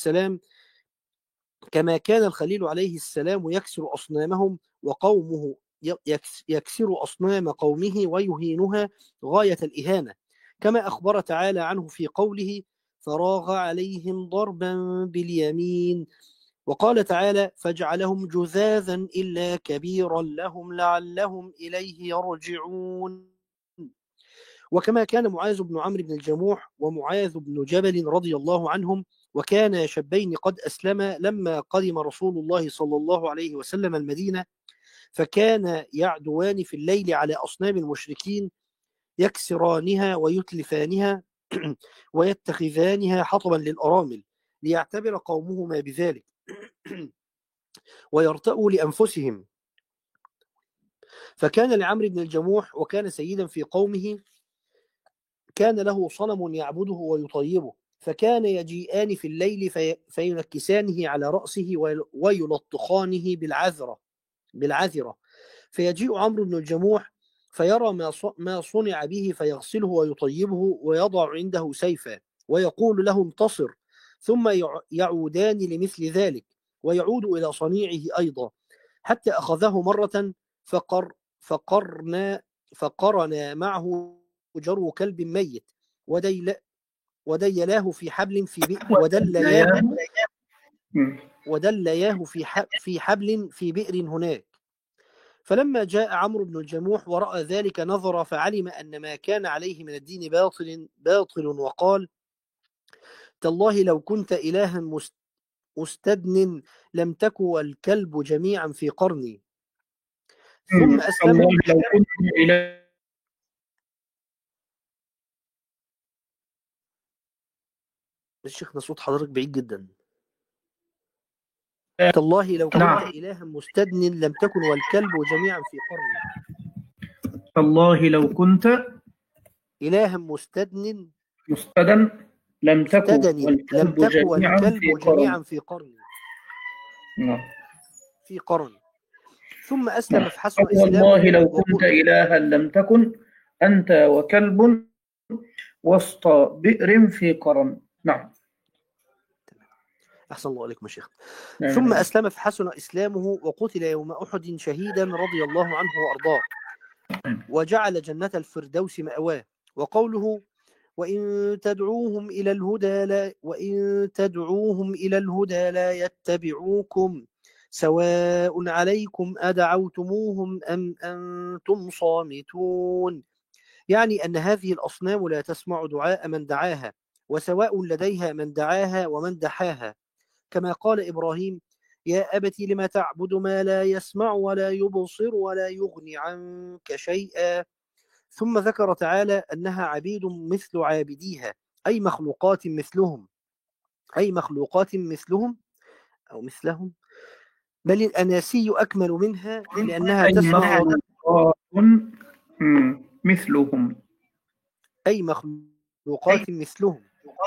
عليه السلام يكسر أصنامهم وقومه يكسر أصنام قومه ويهينها غاية الإهانة، كما أخبر تعالى عنه في قوله: فراغ عليهم ضربا باليمين. وقال تعالى: فاجعلهم جذاذا إلا كبيرا لهم لعلهم إليه يرجعون. وكما كان معاذ بن عمرو بن الجموح ومعاذ بن جبل رضي الله عنهم، وكان شابين قد أسلما لما قدم رسول الله صلى الله عليه وسلم المدينة، فكان يعدوان في الليل على أصنام المشركين يكسرانها ويتلفانها ويتخذانها حطبا للأرامل ليعتبر قومهما بذلك ويرتأوا لأنفسهم. فكان لعمرو بن الجموح وكان سيدا في قومه كان له صنم يعبده ويطيبه، فكان يجيئان في الليل فينكسانه على رأسه ويلطخانه بالعذرة، فيجيء عمرو بن الجموح فيرى ما صنع به فيغسله ويطيبه ويضع عنده سيفا ويقول له: انتصر، ثم يعودان لمثل ذلك ويعود إلى صنيعه أيضا، حتى أخذه مرة فقرنا معه جرو كلب ميت وديلاه في حبل في بئر ودلياه في حبل في بئر هناك. فلما جاء عمرو بن الجموح ورأى ذلك نظر فعلم أن ما كان عليه من الدين باطل وقال: تالله لو كنت إلها مستدن لم تكن الكلب جميعا في قرني. ثم أسلم. الله لو كنت إله. الشيخنا صوت حضرتك بعيد جدا. تالله لو كنت إلها مستدن لم تكن والكلب جميعا في قرني. تالله لو كنت إلها مستدن لم تكن والكلب جميعا في قرني. في قرن. ثم أسلم فحسن إسلامه. والله لو كنت إلها لم تكن أنت وكلب وسط بئر في قرن. نعم. أحسن الله عليكم يا شيخ. ثم أسلم فحسن إسلامه وقتل يوم أحد شهيدا رضي الله عنه وأرضاه، وجعل جنة الفردوس مأواه. وقوله: وإن تدعوهم إلى الهدى لا يتبعوكم سواء عليكم أدعوتموهم أم أنتم صامتون، يعني أن هذه الأصنام لا تسمع دعاء من دعاها، وسواء لديها من دعاها ومن دحاها، كما قال إبراهيم: يا أبت لم تعبد ما لا يسمع ولا يبصر ولا يغني عنك شيئا. ثم ذكر تعالى أنها عبيد مثل عابديها، أي مخلوقات مثلهم أو مثلهم، بل الأناسي أكمل منها لأنها تسمع مثلهم، أي مخلوقات مثلهم،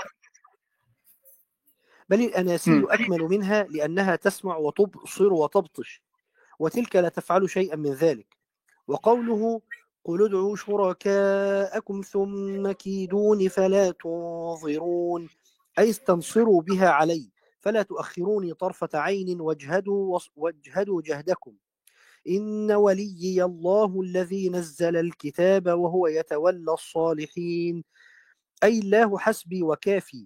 بل الأناسي أكمل منها لأنها تسمع وتبصر وتبطش، وتلك لا تفعل شيئا من ذلك. وقوله: قل ادعوا شركاءكم ثم كيدون فلا تنظرون، أي استنصروا بها علي فلا تؤخروني طرفة عين واجهدوا جهدكم. إن وليي الله الذي نزل الكتاب وهو يتولى الصالحين، أي الله حسبي وكافي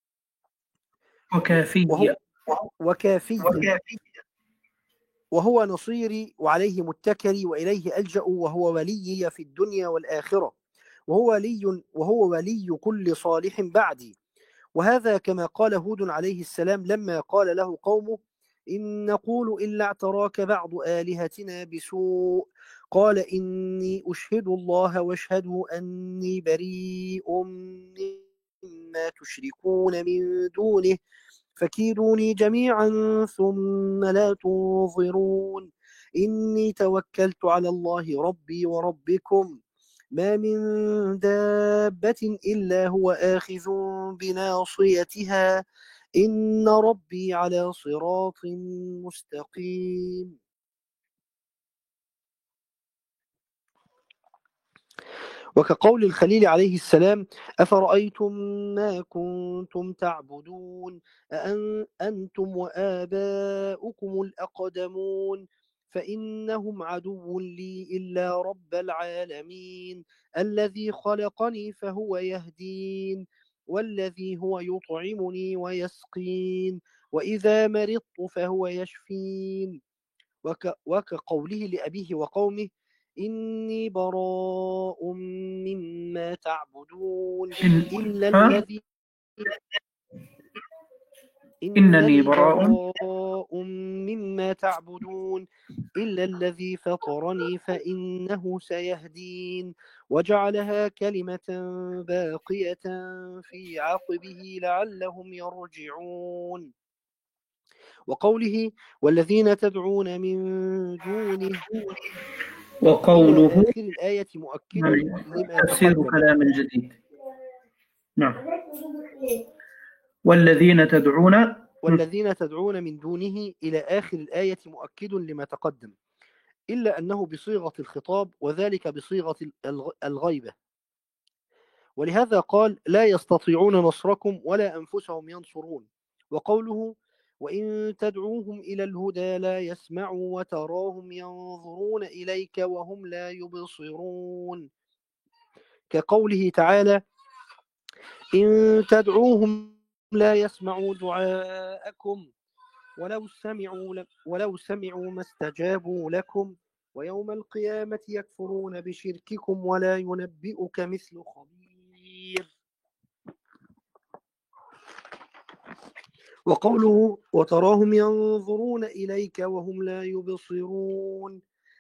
وهو نصيري وعليه متكلي وإليه ألجأ، وهو وليي في الدنيا والآخرة، وهو ولي كل صالح بعدي. وهذا كما قال هود عليه السلام لما قال له قومه: إن نقول إلا اعتراك بعض آلهتنا بسوء، قال إني أشهد الله واشهدوا أني بريء مما تشركون من دونه فكيدوني جميعا ثم لا تنظرون. إني توكلت على الله ربي وربكم ما من دابة إلا هو آخذ بناصيتها إن ربي على صراط مستقيم. وكقول الخليل عليه السلام: أفرأيتم ما كنتم تعبدون أأنتم وآباؤكم الأقدمون فإنهم عدو لي إلا رب العالمين الذي خلقني فهو يهدين والذي هو يطعمني ويسقين وإذا مرضت فهو يشفين. وكقوله لأبيه وقومه: إني براء مما تعبدون إنني براء مما تعبدون إلا الذي فطرني فإنه سيهدين وجعلها كلمة باقية في عقبه لعلهم يرجعون. وقوله: والذين تدعون من دونه، وقوله آخر الآية مؤكد لما تفسير كلام جديد. نعم. والذين تدعون من دونه إلى آخر الآية مؤكد لما تقدم، إلا أنه بصيغة الخطاب وذلك بصيغة الغيبة، ولهذا قال: لا يستطيعون نصركم ولا أنفسهم ينصرون. وقوله: وإن تدعوهم إلى الهدى لا يسمعوا وتراهم ينظرون إليك وهم لا يبصرون، كقوله تعالى: إن تدعوهم لا يسمعوا دعاءكم ولو سمعوا ما استجابوا لكم ويوم القيامة يكفرون بشرككم ولا ينبئك مثل خبير. وقوله: وتراهم ينظرون إليك وهم لا يبصرون،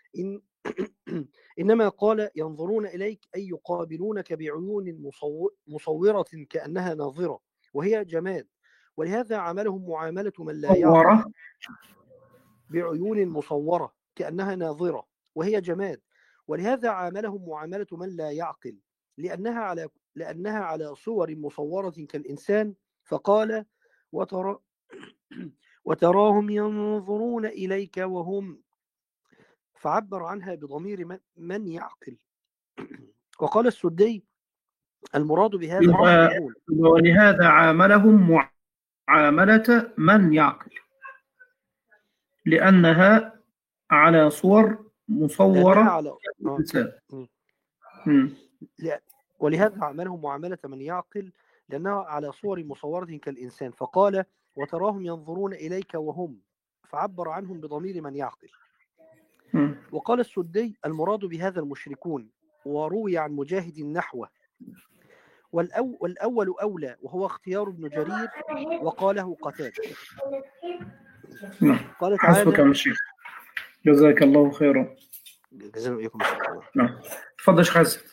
إنما قال ينظرون إليك أي يقابلونك بعيون مصورة كأنها ناظرة وهي جماد، ولهذا عملهم معاملة من لا يعقل. بعيون مصورة كأنها ناظرة وهي جماد، ولهذا عاملهم معاملة من لا يعقل لأنها على صور مصورة كالإنسان، فقال: وتراهم ينظرون إليك وهم، فعبر عنها بضمير من يعقل. وقال السدي: المراد بهذا ولهذا عاملهم معاملة من يعقل لأنها على صور مصورة على ولهذا عاملهم معاملة من يعقل لأنها على صور مصورة كالإنسان، فقال: وتراهم ينظرون إليك وهم، فعبر عنهم بضمير من يعقل. وقال السدي: المراد بهذا المشركون، وروي عن مجاهد نحوه، والأول أولى وهو اختيار ابن جرير وقاله قتادة. قال تعالى: حسبك يا شيخ، جزاك الله خيرا. جزاكم إياكم الله. نعم، تفضل شيخ حسن.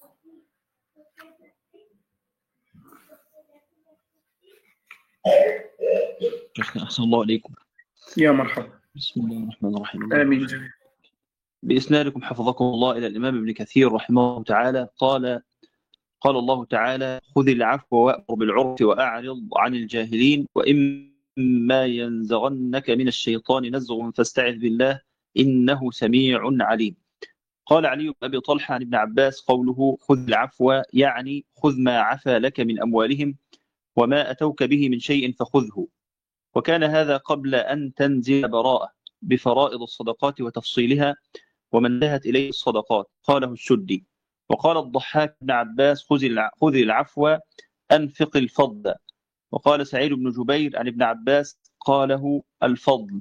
شيخنا أحسن الله عليكم. يا مرحبا. بسم الله الرحمن الرحيم. آمين. بإسنادكم حفظكم الله إلى الإمام ابن كثير رحمه الله تعالى قال الله تعالى: خذ العفو وأمر بالعرف وأعرض عن الجاهلين وإما ينزغنك من الشيطان نزغ فاستعذ بالله إنه سميع عليم. قال علي بن أبي طلحة عن ابن عباس: قوله خذ العفو يعني خذ ما عفا لك من أموالهم وما أتوك به من شيء فخذه. وكان هذا قبل أن تنزل براءة بفرائض الصدقات وتفصيلها ومن انتهت إليه الصدقات. قاله السدي. وقال الضحاك بن عباس: خذ العفو أنفق الفضل. وقال سعيد بن جبير عن ابن عباس: قاله الفضل.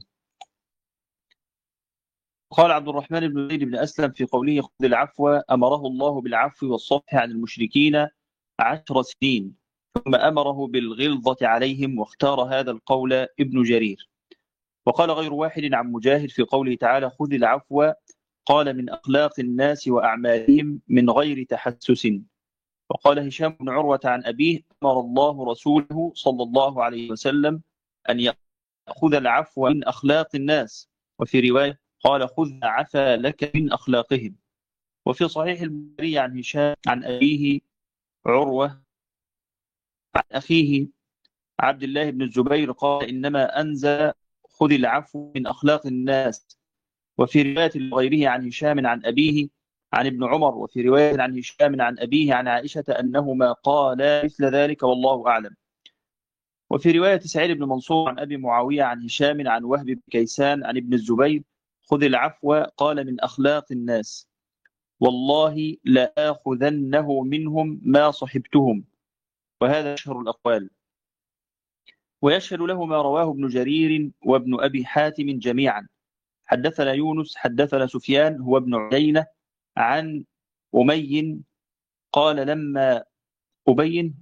قال عبد الرحمن بن زيد بن أسلم في قوله خذ العفو: أمره الله بالعفو والصفح عن المشركين 10 سنين ثم أمره بالغلظة عليهم، واختار هذا القول ابن جرير. وقال غير واحد عن مجاهد في قوله تعالى خذ العفو: قال من أخلاق الناس وأعمالهم من غير تحسس. وقال هشام بن عروة عن أبيه: أمر الله رسوله صلى الله عليه وسلم أن يأخذ العفو من أخلاق الناس. وفي رواية قال خذ ما عفا لك من أخلاقهم. وفي صحيح البخاري عن هشام عن أبيه عروة عن أخيه عبد الله بن الزبير قال إنما أنزل خذ العفو من أخلاق الناس. وفي رواية لغيره عن هشام عن أبيه عن ابن عمر، وفي رواية عن هشام عن أبيه عن عائشة أنهما قالا مثل ذلك والله أعلم. وفي رواية سعيد بن منصور عن أبي معاوية عن هشام عن وهب بن كيسان عن ابن الزبير خذ العفو قال من أخلاق الناس والله لآخذنه منهم ما صحبتهم. وهذا أشهر الأقوال. ويشهد له ما رواه ابن جرير وابن أبي حاتم جميعا. حدثنا يونس حدثنا سفيان هو ابن عيينة عن أمي قال لما أمي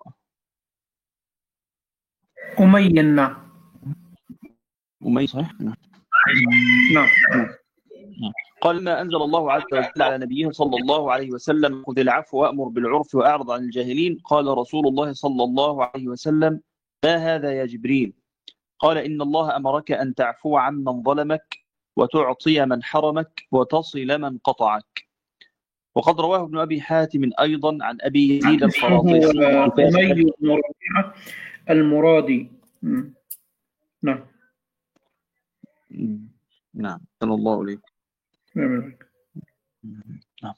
صحيح؟ نعم. قال ما أنزل الله عز وجل على نبيه صلى الله عليه وسلم خذ العفو وأمر بالعرف وأعرض عن الجاهلين. قال رسول الله صلى الله عليه وسلم ما هذا يا جبريل؟ قال إن الله أمرك أن تعفو عمن ظلمك وتعطي من حرمك وتصل من قطعك. وقد رواه ابن أبي حاتم أيضا عن أبي يزيد القراطيسي المرادي. نعم نعم صلى الله عليه. نعم.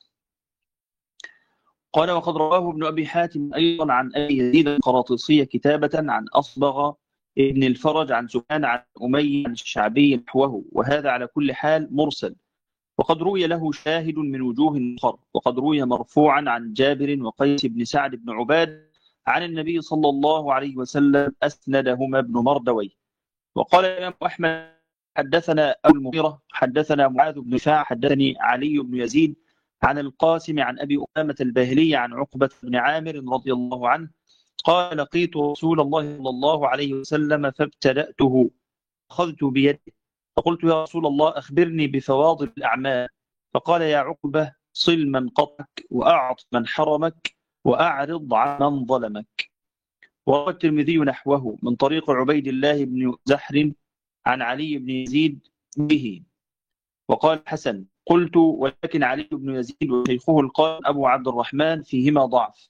قال وقد رواه ابن أبي حاتم أيضا عن أبي يزيد القراطيسي كتابة عن أصبغ ابن الفرج عن سفيان عن أمية عن الشعبي نحوه، وهذا على كل حال مرسل. وقد روي له شاهد من وجوه أخرى، وقد روي مرفوعا عن جابر وقيس بن سعد بن عباد عن النبي صلى الله عليه وسلم، أسندهما ابن مردوي. وقال الإمام أحمد حدثنا أبو المغيرة حدثنا معاذ بن دفاع حدثني علي بن يزيد عن القاسم عن أبي أمامة الباهلي عن عقبة بن عامر رضي الله عنه قال لقيت رسول الله صلى الله عليه وسلم فابتدأته، أخذت بيده فقلت يا رسول الله أخبرني بفواضل الأعمال، فقال يا عقبة صل من قطعك وأعط من حرمك وأعرض عن من ظلمك. وروى الترمذي نحوه من طريق عبيد الله بن زحر عن علي بن يزيد به. وقال حسن قلت ولكن علي بن يزيد وشيخه القائم أبو عبد الرحمن فيهما ضعف.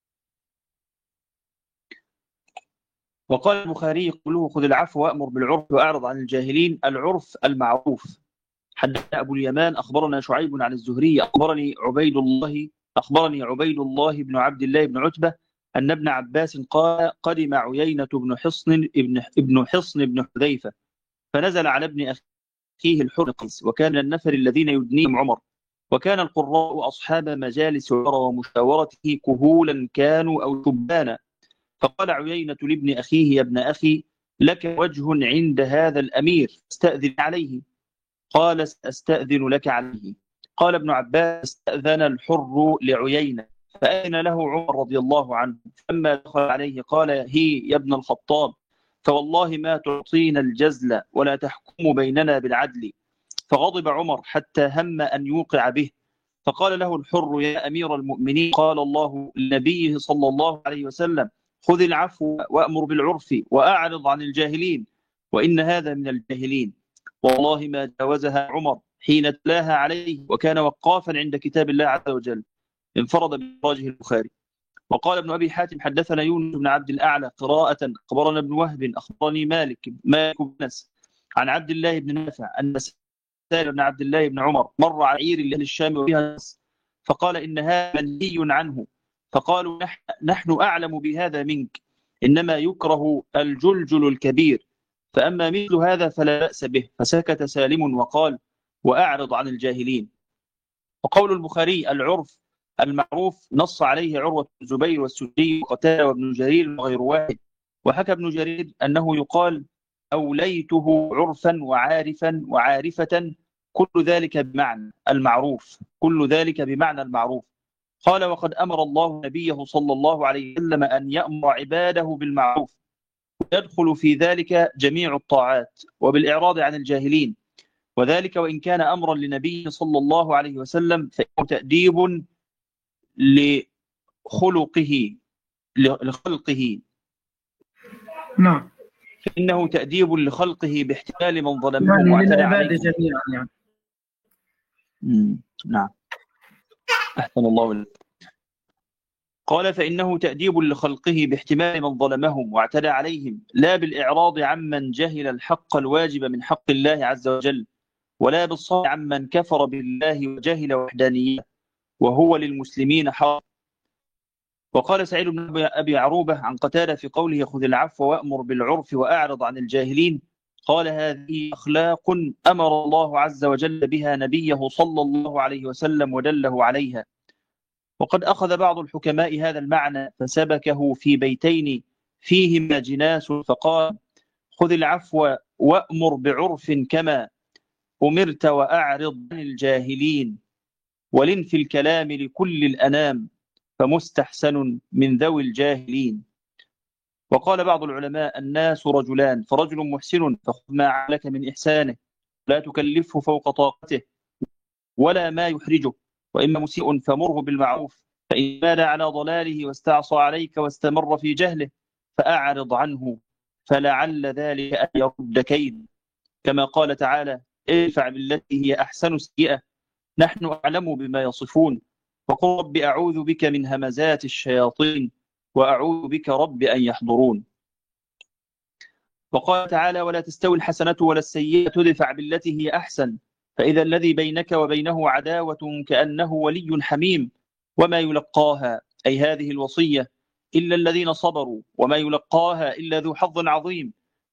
وقال البخاري قوله خذ العفو وأمر بالعرف وأعرض عن الجاهلين، العرف المعروف. حدثنا أبو اليمان أخبرنا شعيب عن الزهري أخبرني عبيد الله بن عبد الله بن عتبة أن ابن عباس قال قدم عيينة بن حصن بن حذيفة فنزل على ابن أخيه الحر قيس، وكان النفر الذين يدنيهم عمر، وكان القراء أصحاب مجالس عمر ومشاورته كهولا كانوا أو شبانا. فقال عيينة لابن أخيه يا ابن أخي لك وجه عند هذا الأمير استأذن عليه. قال أستأذن لك عليه. قال ابن عباس استأذن الحر لعيينة فأذن له عمر رضي الله عنه، فلما دخل عليه قال هي يا ابن الخطاب فوالله ما تعطينا الجزل ولا تحكم بيننا بالعدل. فغضب عمر حتى هم أن يوقع به، فقال له الحر يا أمير المؤمنين قال الله لنبيه صلى الله عليه وسلم خذ العفو وأمر بالعرف وأعرض عن الجاهلين، وإن هذا من الجاهلين. والله ما جاوزها عمر حين تلاها عليه، وكان وقافا عند كتاب الله عز وجل. انفرد بإخراجه البخاري. وقال ابن أبي حاتم حدثنا يونس بن عبد الأعلى قراءة أخبرنا ابن وهب أخبرني مالك بن أنس عن عبد الله بن نافع أن سالم بن عبد الله بن عمر مر على عير لأهل الشام وفيها ناس فقال إن هذا منهي عنه، فقالوا نحن أعلم بهذا منك، إنما يكره الجلجل الكبير، فأما مثل هذا فلا بأس به. فسكت سالم وقال وأعرض عن الجاهلين. وقول البخاري العرف المعروف نص عليه عروة بن الزبير والسدي وقتادة وابن جرير وغير واحد. وحكى ابن جرير أنه يقال أوليته عرفا وعارفا وعارفة، كل ذلك بمعنى المعروف، كل ذلك بمعنى المعروف. قال وقد أمر الله نبيه صلى الله عليه وسلم أن يأمر عباده بالمعروف، ويدخل في ذلك جميع الطاعات وبالإعراض عن الجاهلين، وذلك وإن كان أمرا لنبيه صلى الله عليه وسلم فإنه تأديب لخلقه نعم، فإنه تأديب لخلقه باحتمال من ظلمهم واعتدى عليهم جميعا يعني. نعم، أحسن الله لك. قال فإنه تأديب لخلقه باحتمال من ظلمهم واعتدى عليهم، لا بالإعراض عمن جهل الحق الواجب من حق الله عز وجل، ولا بالصبر عمن كفر بالله وجهل وحدانيته وهو للمسلمين حق. وقال سعيد بن أبي عروبة عن قتادة في قوله خذ العفو وأمر بالعرف وأعرض عن الجاهلين قال هذه أخلاق أمر الله عز وجل بها نبيه صلى الله عليه وسلم ودله عليها. وقد أخذ بعض الحكماء هذا المعنى فسبكه في بيتين فيهما جناس، فقال خذ العفو وأمر بعرف كما أمرت وأعرض عن الجاهلين، ولن في الكلام لكل الأنام فمستحسن من ذوي الجاهلين. وقال بعض العلماء الناس رجلان، فرجل محسن فخذ ما عليك من إحسانه لا تكلفه فوق طاقته ولا ما يحرجه، وإما مسيء فمره بالمعروف، فإن مال على ضلاله واستعصى عليك واستمر في جهله فأعرض عنه، فلعل ذلك أن يرد كيد، كما قال تعالى ادفع بالتي هي أحسن سيئة نحن أعلم بما يصفون، وقل رب أعوذ بك من همزات الشياطين وأعوذ بك رب أن يحضرون. وقال تعالى ولا تستوي الحسنة ولا السيئة ادفع بالتي هي أحسن، فإذا الذي بينك وبينه عداوة كأنه ولي حميم، وما يلقاها أي هذه الوصية إلا الذين صبروا، وما يلقاها إلا ذو حظ عظيم،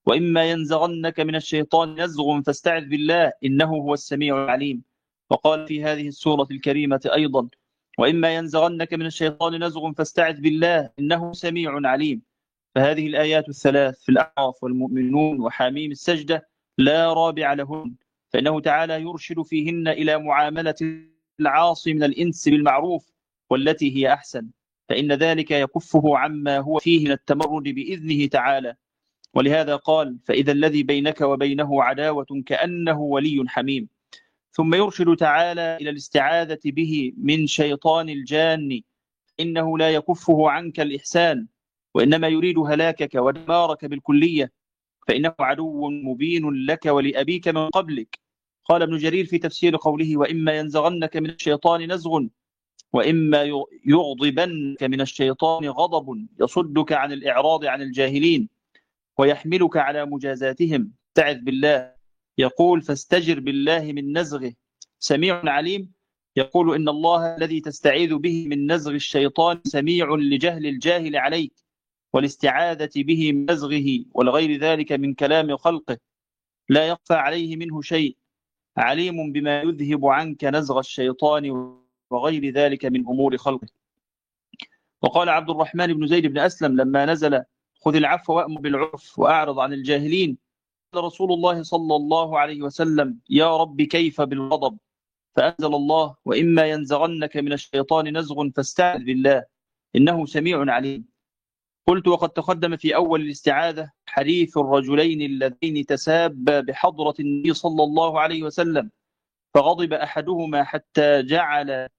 وإما ينزغنك من الشيطان نزغ فاستعذ بالله إنه هو السميع العليم. وقال في هذه السورة الكريمة أيضا: وإما ينزغنك من الشيطان نزغ فاستعذ بالله إنه سميع عليم. فهذه الآيات الثلاث في الأعراف والمؤمنون وحاميم السجدة لا رابع لهن، فإنه تعالى يرشد فيهن إلى معاملة العاصي من الإنس بالمعروف والتي هي أحسن، فإن ذلك يكفه عما هو فيه من التمرد بإذنه تعالى. ولهذا قال: فإذا الذي بينك وبينه عداوة كأنه ولي حميم. ثم يرشد تعالى إلى الاستعاذة به من شيطان الجان، إنه لا يكفه عنك الإحسان، وإنما يريد هلاكك ودمارك بالكلية، فإنه عدو مبين لك ولأبيك من قبلك. قال ابن جرير في تفسير قوله: وإما ينزغنك من الشيطان نزغ، وإما يغضبنك من الشيطان غضب يصدك عن الإعراض عن الجاهلين ويحملك على مجازاتهم، استعذ بالله. يقول: فاستجر بالله من نزغه. سميع عليم. يقول: إن الله الذي تستعيذ به من نزغ الشيطان سميع لجهل الجاهل عليك والاستعاذة به من نزغه ولغير ذلك من كلام خلقه، لا يخفى عليه منه شيء، عليم بما يذهب عنك نزغ الشيطان وغير ذلك من أمور خلقه. وقال عبد الرحمن بن زيد بن أسلم لما نزل: خذ العفو وأمر بالعرف وأعرض عن الجاهلين، قال رسول الله صلى الله عليه وسلم: يا رب كيف بالغضب؟ فأنزل الله: وإما ينزغنك من الشيطان نزغ فاستعذ بالله إنه سميع عليم. قلت: وقد تقدم في أول الاستعاذة حديث الرجلين اللذين تسابا بحضرة النبي صلى الله عليه وسلم، فغضب أحدهما حتى جعل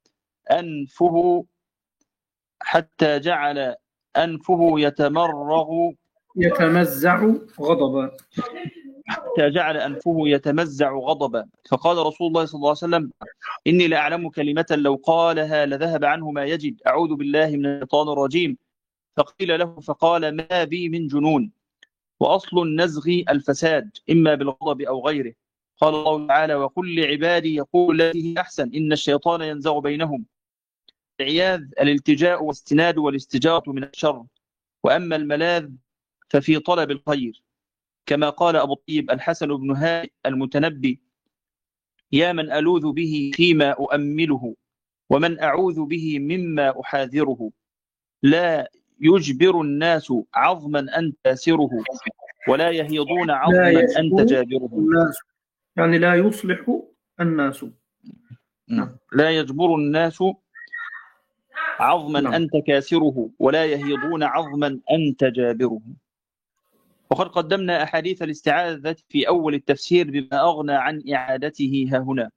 أنفه يتمزع غضبا. حتى جعل أنفه يتمزع غضبا. فقال رسول الله صلى الله عليه وسلم: إني لأعلم كلمة لو قالها لذهب عنه ما يجد، أعوذ بالله من الشيطان الرجيم. فقيل له فقال: ما بي من جنون. وأصل النزغ الفساد إما بالغضب أو غيره. قال الله تعالى: وقل لعبادي يقول التي هي أحسن إن الشيطان ينزغ بينهم. العياذ الالتجاء والاستناد والاستجارة من الشر، وأما الملاذ ففي طلب الخير، كما قال أبو الطيب الحسن بن هانئ المتنبي: يا من ألوذ به فيما أؤمله، ومن أعوذ به مما أحاذره، لا يجبر الناس عظما أنت تاسره، ولا يهيضون عظما أنت جابره. يعني لا يصلح الناس، لا يجبر الناس عظما أنت كاسره، ولا يهيضون عظما أنت جابره. وقد قدمنا أحاديث الاستعاذة في أول التفسير بما أغنى عن إعادته هنا.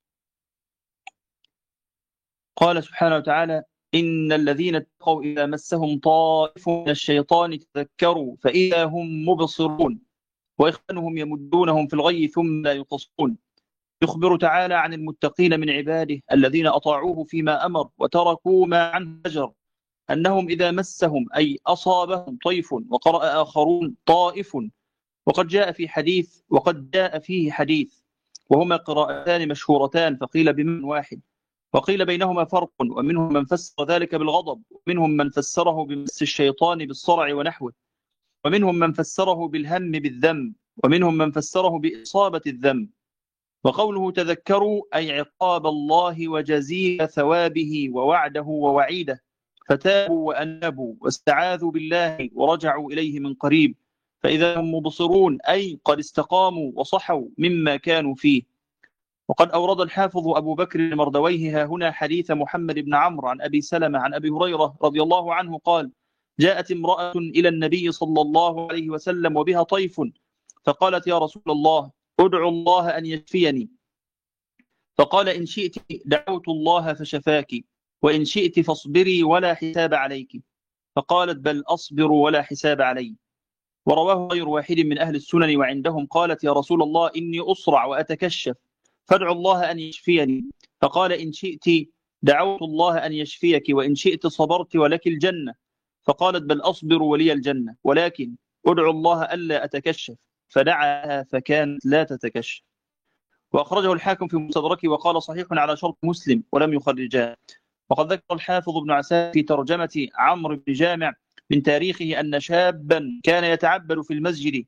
قال سبحانه وتعالى: إن الذين اتقوا إذا مسهم طائف من الشيطان تذكروا فإذا هم مبصرون وإخوانهم يمدونهم في الغي ثم لا يقصرون. يخبر تعالى عن المتقين من عباده الذين أطاعوه فيما أمر وتركوا ما عنه زجر، أنهم إذا مسهم أي أصابهم طيف، وقرأ آخرون طائف، وقد جاء فيه حديث، وهما قراءتان مشهورتان، فقيل بمن واحد، وقيل بينهما فرق، ومنهم من فسر ذلك بالغضب، ومنهم من فسره بمس الشيطان بالصرع ونحوه، ومنهم من فسره بالهم بالذنب، ومنهم من فسره بإصابة الذنب. وقوله تذكروا أي عقاب الله وجزيل ثوابه ووعده ووعيده، فتابوا وأنابوا واستعاذوا بالله ورجعوا إليه من قريب، فإذا هم مبصرون أي قد استقاموا وصحوا مما كانوا فيه. وقد أورد الحافظ أبو بكر المردويه هنا حديث محمد بن عمرو عن أبي سلمة عن أبي هريرة رضي الله عنه قال: جاءت امرأة إلى النبي صلى الله عليه وسلم وبها طيف، فقالت: يا رسول الله ادعو الله أن يشفيني. فقال: إن شئت دعوت الله فشفاك، وإن شئت فاصبري ولا حساب عليك. فقالت: بل أصبر ولا حساب علي. ورواه غير واحد من أهل السنن وعندهم قالت: يا رسول الله إني أصرع وأتكشف، فادعو الله أن يشفيني. فقال: إن شئت دعوت الله أن يشفيك، وإن شئت صبرت ولك الجنة. فقالت: بل أصبر ولي الجنة، ولكن ادعو الله ألا أتكشف. فدعاها فكانت لا تتكشف. وأخرجه الحاكم في مستدركه وقال: صحيح على شرط مسلم ولم يخرجاه. وقد ذكر الحافظ ابن عساكر في ترجمة عمرو بن جامع من تاريخه أن شابا كان يتعبد في المسجد،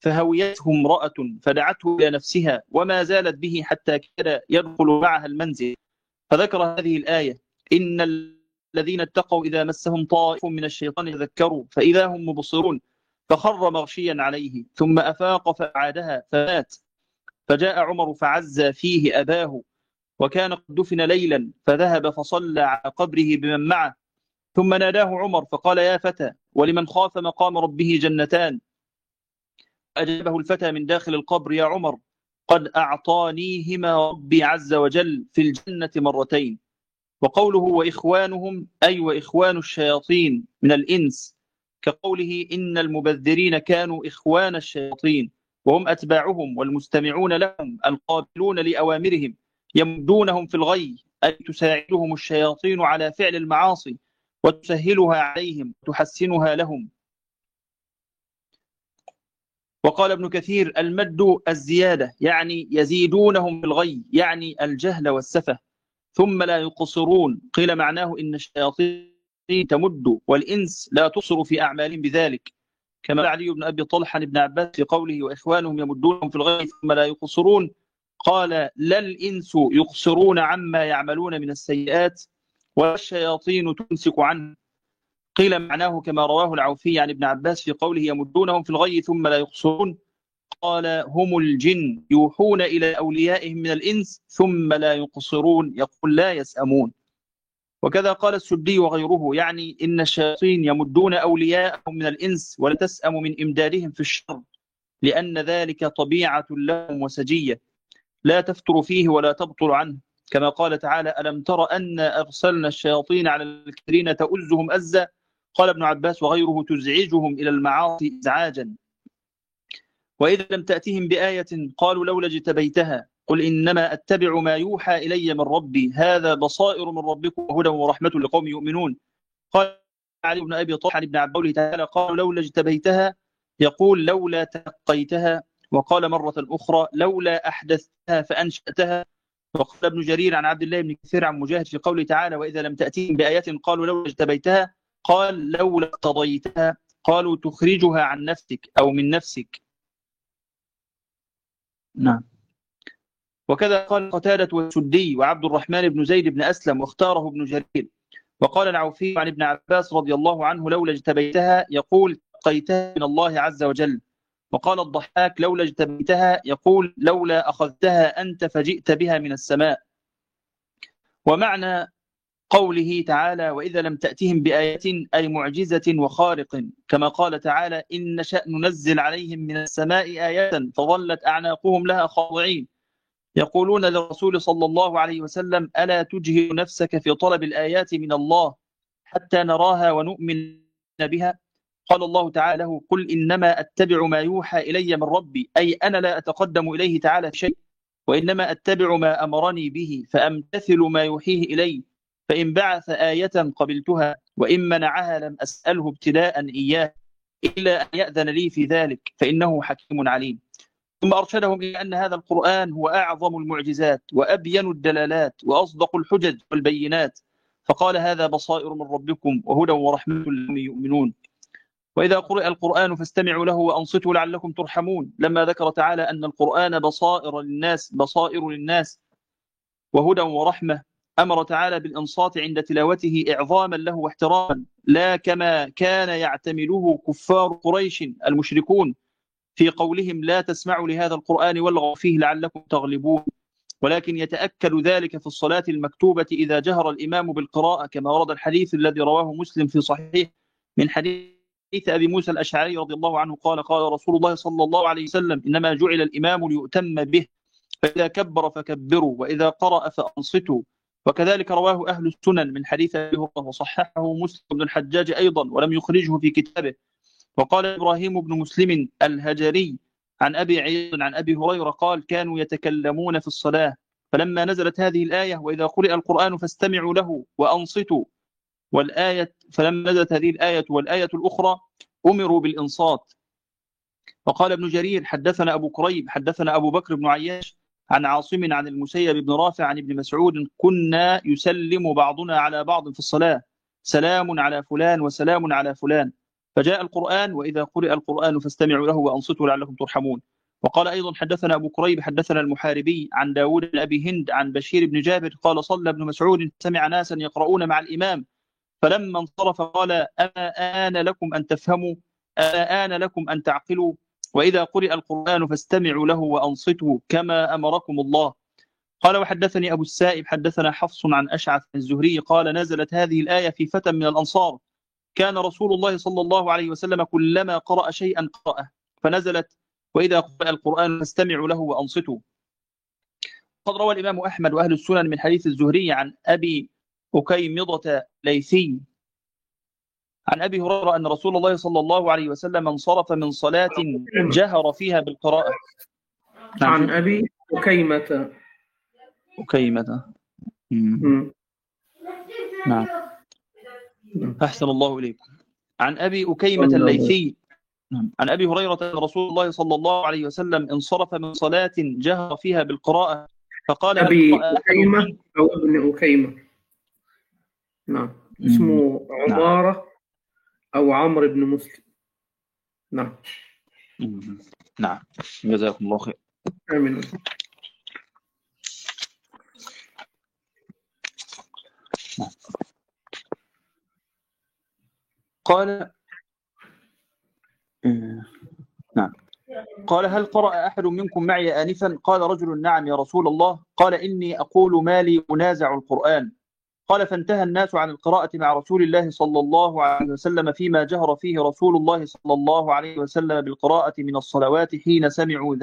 فهويته امرأة فدعته إلى نفسها وما زالت به حتى كاد يدخل معها المنزل، فذكر هذه الآية: إن الذين اتقوا إذا مسهم طائف من الشيطان يذكروا فإذا هم مبصرون، فخر مغشيا عليه ثم أفاق فأعادها فمات. فجاء عمر فعزى فيه أباه، وكان قد دفن ليلا، فذهب فصلى على قبره بمن معه، ثم ناداه عمر فقال: يا فتى، ولمن خاف مقام ربه جنتان. أجابه الفتى من داخل القبر: يا عمر، قد أعطانيهما ربي عز وجل في الجنة مرتين. وقوله وإخوانهم أي وإخوان الشياطين من الإنس، كقوله إن المبذرين كانوا إخوان الشياطين، وهم أتباعهم والمستمعون لهم القابلون لأوامرهم، يمدونهم في الغي، أي تساعدهم الشياطين على فعل المعاصي وتسهلها عليهم وتحسنها لهم. وقال ابن كثير: المد الزيادة، يعني يزيدونهم في الغي، يعني الجهل والسفه، ثم لا يقصرون. قيل معناه إن الشياطين تمد والإنس لا تقصر في أعمالهم بذلك، كما قال علي بن أبي طلحة بن عباس في قوله وإخوانهم يمدونهم في الغي ثم لا يقصرون، قال: لا الإنس يقصرون عما يعملون من السيئات والشياطين تمسك عنه. قيل معناه كما رواه العوفي عن ابن عباس في قوله يمدونهم في الغي ثم لا يقصرون، قال: هم الجن يوحون إلى أوليائهم من الإنس ثم لا يقصرون، يقول لا يسأمون. وكذا قال السدي وغيره، يعني إن الشياطين يمدون أولياءهم من الإنس ولا تسأم من إمدادهم في الشر، لأن ذلك طبيعة لهم وسجية لا تفتر فيه ولا تبطل عنه، كما قال تعالى: ألم تر أن أرسلنا الشياطين على الكافرين تؤزهم أزا. قال ابن عباس وغيره: تزعجهم إلى المعاصي إزعاجا. وإذا لم تأتهم بآية قالوا لولا اجتبيتها، قل إنما أتبع ما يوحى إلي من ربي، هذا بصائر من ربكم وهدى ورحمة لقوم يؤمنون. قال علي بن أبي طلحة بن عباس تعالى: قالوا لولا اجتبيتها، يقول لولا تلقيتها. وقال مرة أخرى: لولا أحدثتها فأنشأتها. وقال ابن جرير عن عبد الله بن كثير عن مجاهد في قوله تعالى: وإذا لم تأتهم بآية قالوا لولا اجتبيتها، قال لولا اقتضيتها، قالوا تخرجها عن نفسك أو من نفسك. نعم. وكذا قال قتادة والسدي وعبد الرحمن بن زيد بن أسلم، واختاره ابن جرير. وقال العوفي عن ابن عباس رضي الله عنه: لولا اجتبيتها، يقول تلقيتها من الله عز وجل. وقال الضحاك: لولا اجتبيتها، يقول لولا أخذتها أنت فجئت بها من السماء. ومعنى قوله تعالى: وإذا لم تأتهم بآية، أي معجزة وخارق، كما قال تعالى: إن نشأ ننزل عليهم من السماء آية فظلت أعناقهم لها خاضعين. يقولون للرسول صلى الله عليه وسلم: ألا تجهد نفسك في طلب الآيات من الله حتى نراها ونؤمن بها؟ قال الله تعالى له: قل إنما أتبع ما يوحى إلي من ربي، أي أنا لا أتقدم إليه تعالى في شيء، وإنما أتبع ما أمرني به فأمتثل ما يوحيه إلي، فإن بعث آية قبلتها، وإن منعها لم أسأله ابتلاء إياه إلا أن يأذن لي في ذلك، فإنه حكيم عليم. ثم أرشدهم إلى أن هذا القرآن هو أعظم المعجزات وأبين الدلالات وأصدق الحجج والبينات، فقال: هذا بصائر من ربكم وهدى ورحمة لقوم يؤمنون. وإذا قرئ القرآن فاستمعوا له وأنصتوا لعلكم ترحمون، لما ذكر تعالى أن القرآن بصائر للناس وهدى ورحمة، أمر تعالى بالإنصات عند تلاوته إعظاما له واحتراما، لا كما كان يعتمله كفار قريش المشركون في قولهم: لا تسمعوا لهذا القرآن والغوا فيه لعلكم تغلبون، ولكن يتأكد ذلك في الصلاة المكتوبة إذا جهر الإمام بالقراءة، كما ورد الحديث الذي رواه مسلم في صحيح من حديث أبي موسى الأشعري رضي الله عنه قال: قال رسول الله صلى الله عليه وسلم: إنما جعل الإمام ليؤتم به، فإذا كبر فكبروا وإذا قرأ فأنصتوا. وكذلك رواه أهل السنن من حديث أبي هريرة، وصححه مسلم بن الحجاج أيضا ولم يخرجه في كتابه. وقال إبراهيم بن مسلم الهجري عن أبي عياض عن أبي هريرة قال: كانوا يتكلمون في الصلاة، فلما نزلت هذه الآية: وإذا قرئ القرآن فاستمعوا له وأنصتوا، فلما نزلت هذه الآية والآية الأخرى أمروا بالإنصات. وقال ابن جرير: حدثنا أبو كريب حدثنا أبو بكر بن عياش عن عاصم عن المسيب بن رافع عن ابن مسعود: كنا يسلم بعضنا على بعض في الصلاة: سلام على فلان وسلام على فلان. فجاء القرآن وإذا قرئ القرآن فاستمعوا له وأنصتوا لعلكم ترحمون. وقال أيضا حدثنا أبو كريب حدثنا المحاربي عن داود بن أبي هند عن بشير بن جابر قال صلى ابن مسعود سمع ناسا يقرؤون مع الإمام فلما انصرف قال أما آن لكم أن تفهموا أما آن لكم أن تعقلوا وإذا قرئ القرآن فاستمعوا له وأنصتوا كما أمركم الله. قال وحدثني أبو السائب حدثنا حفص عن أشعث الزهري قال نزلت هذه الآية في فتى من الأنصار كان رسول الله صلى الله عليه وسلم كلما قرأ شيئا قرأه فنزلت وإذا قرأ القرآن فاستمعوا له وأنصتوا. قد روى الإمام أحمد وأهل السنن من حديث الزهري عن أبي أكيمضة ليثي عن أبي هريرة أن رسول الله صلى الله عليه وسلم انصرف من صلاة جهر فيها بالقراءة. عن أبي أكيمة. نعم أحسن الله إليكم. عن أبي أكيمة الليثي عن أبي هريرة أن رسول الله صلى الله عليه وسلم انصرف من صلاة جهر فيها بالقراءة فقال أبي أكيمة أو ابن أكيمة. نعم اسمه عمارة أو عمرو بن مسلم. نعم نعم جزاكم الله خير. آمين. قال نعم قال هل قرأ أحد منكم معي آنفا؟ قال رجل نعم يا رسول الله. قال إني أقول ما لي أنازع القرآن. قال فانتهى الناس عن القراءة مع رسول الله صلى الله عليه وسلم فيما جهر فيه رسول الله صلى الله عليه وسلم بالقراءة من الصلوات حين سمعوا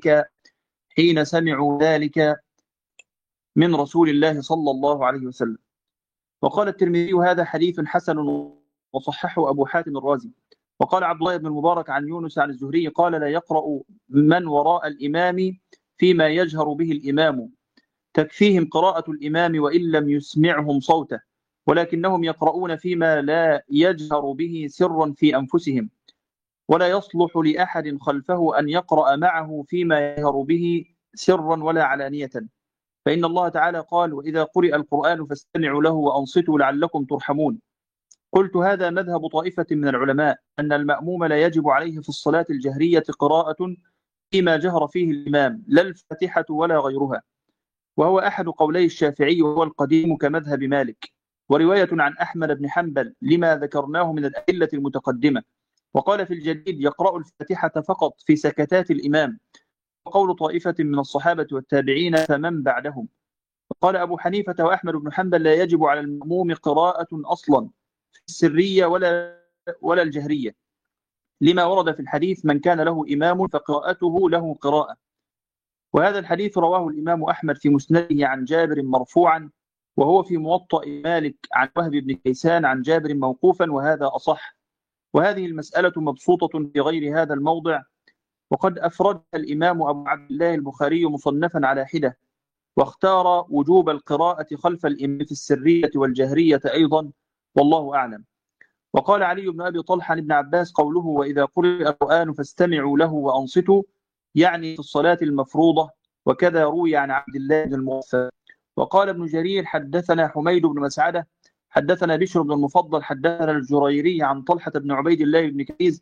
ذلك من رسول الله صلى الله عليه وسلم. وقال الترمذي هذا حديث حسن وصححه أبو حاتم الرازي. وقال عبد الله بن المبارك عن يونس عن الزهري قال لا يقرأ من وراء الإمام فيما يجهر به الإمام تكفيهم قراءة الإمام وإن لم يسمعهم صوته ولكنهم يقرؤون فيما لا يجهر به سرا في أنفسهم ولا يصلح لأحد خلفه أن يقرأ معه فيما يجهر به سرا ولا علانية فإن الله تعالى قال وإذا قرئ القرآن فاستمعوا له وأنصتوا لعلكم ترحمون. قلت هذا مذهب طائفة من العلماء أن المأموم لا يجب عليه في الصلاة الجهرية قراءة فيما جهر فيه الإمام لا الفاتحة ولا غيرها وهو أحد قولي الشافعي وهو القديم كمذهب مالك ورواية عن أحمد بن حنبل لما ذكرناه من الأدلة المتقدمة. وقال في الجديد يقرأ الفاتحة فقط في سكتات الإمام وقول طائفة من الصحابة والتابعين فمن بعدهم. وقال أبو حنيفة وأحمد بن حنبل لا يجب على المأموم قراءة أصلا في السرية ولا الجهرية لما ورد في الحديث من كان له إمام فقراءته له قراءة. وهذا الحديث رواه الإمام أحمد في مسنده عن جابر مرفوعا وهو في موطأ مالك عن وهب بن كيسان عن جابر موقوفا وهذا أصح. وهذه المسألة مبسوطة في غير هذا الموضع وقد أفرد الإمام أبو عبد الله البخاري مصنفا على حدة واختار وجوب القراءة خلف الإمام في السرية والجهرية أيضا والله أعلم. وقال علي بن أبي طلحة لابن عباس قوله وإذا قرئ القرآن فاستمعوا له وأنصتوا يعني في الصلاة المفروضة وكذا روي عن عبد الله بن المغفر. وقال ابن جرير حدثنا حميد بن مسعدة حدثنا بشر بن المفضل حدثنا الجريري عن طلحة بن عبيد الله بن كيز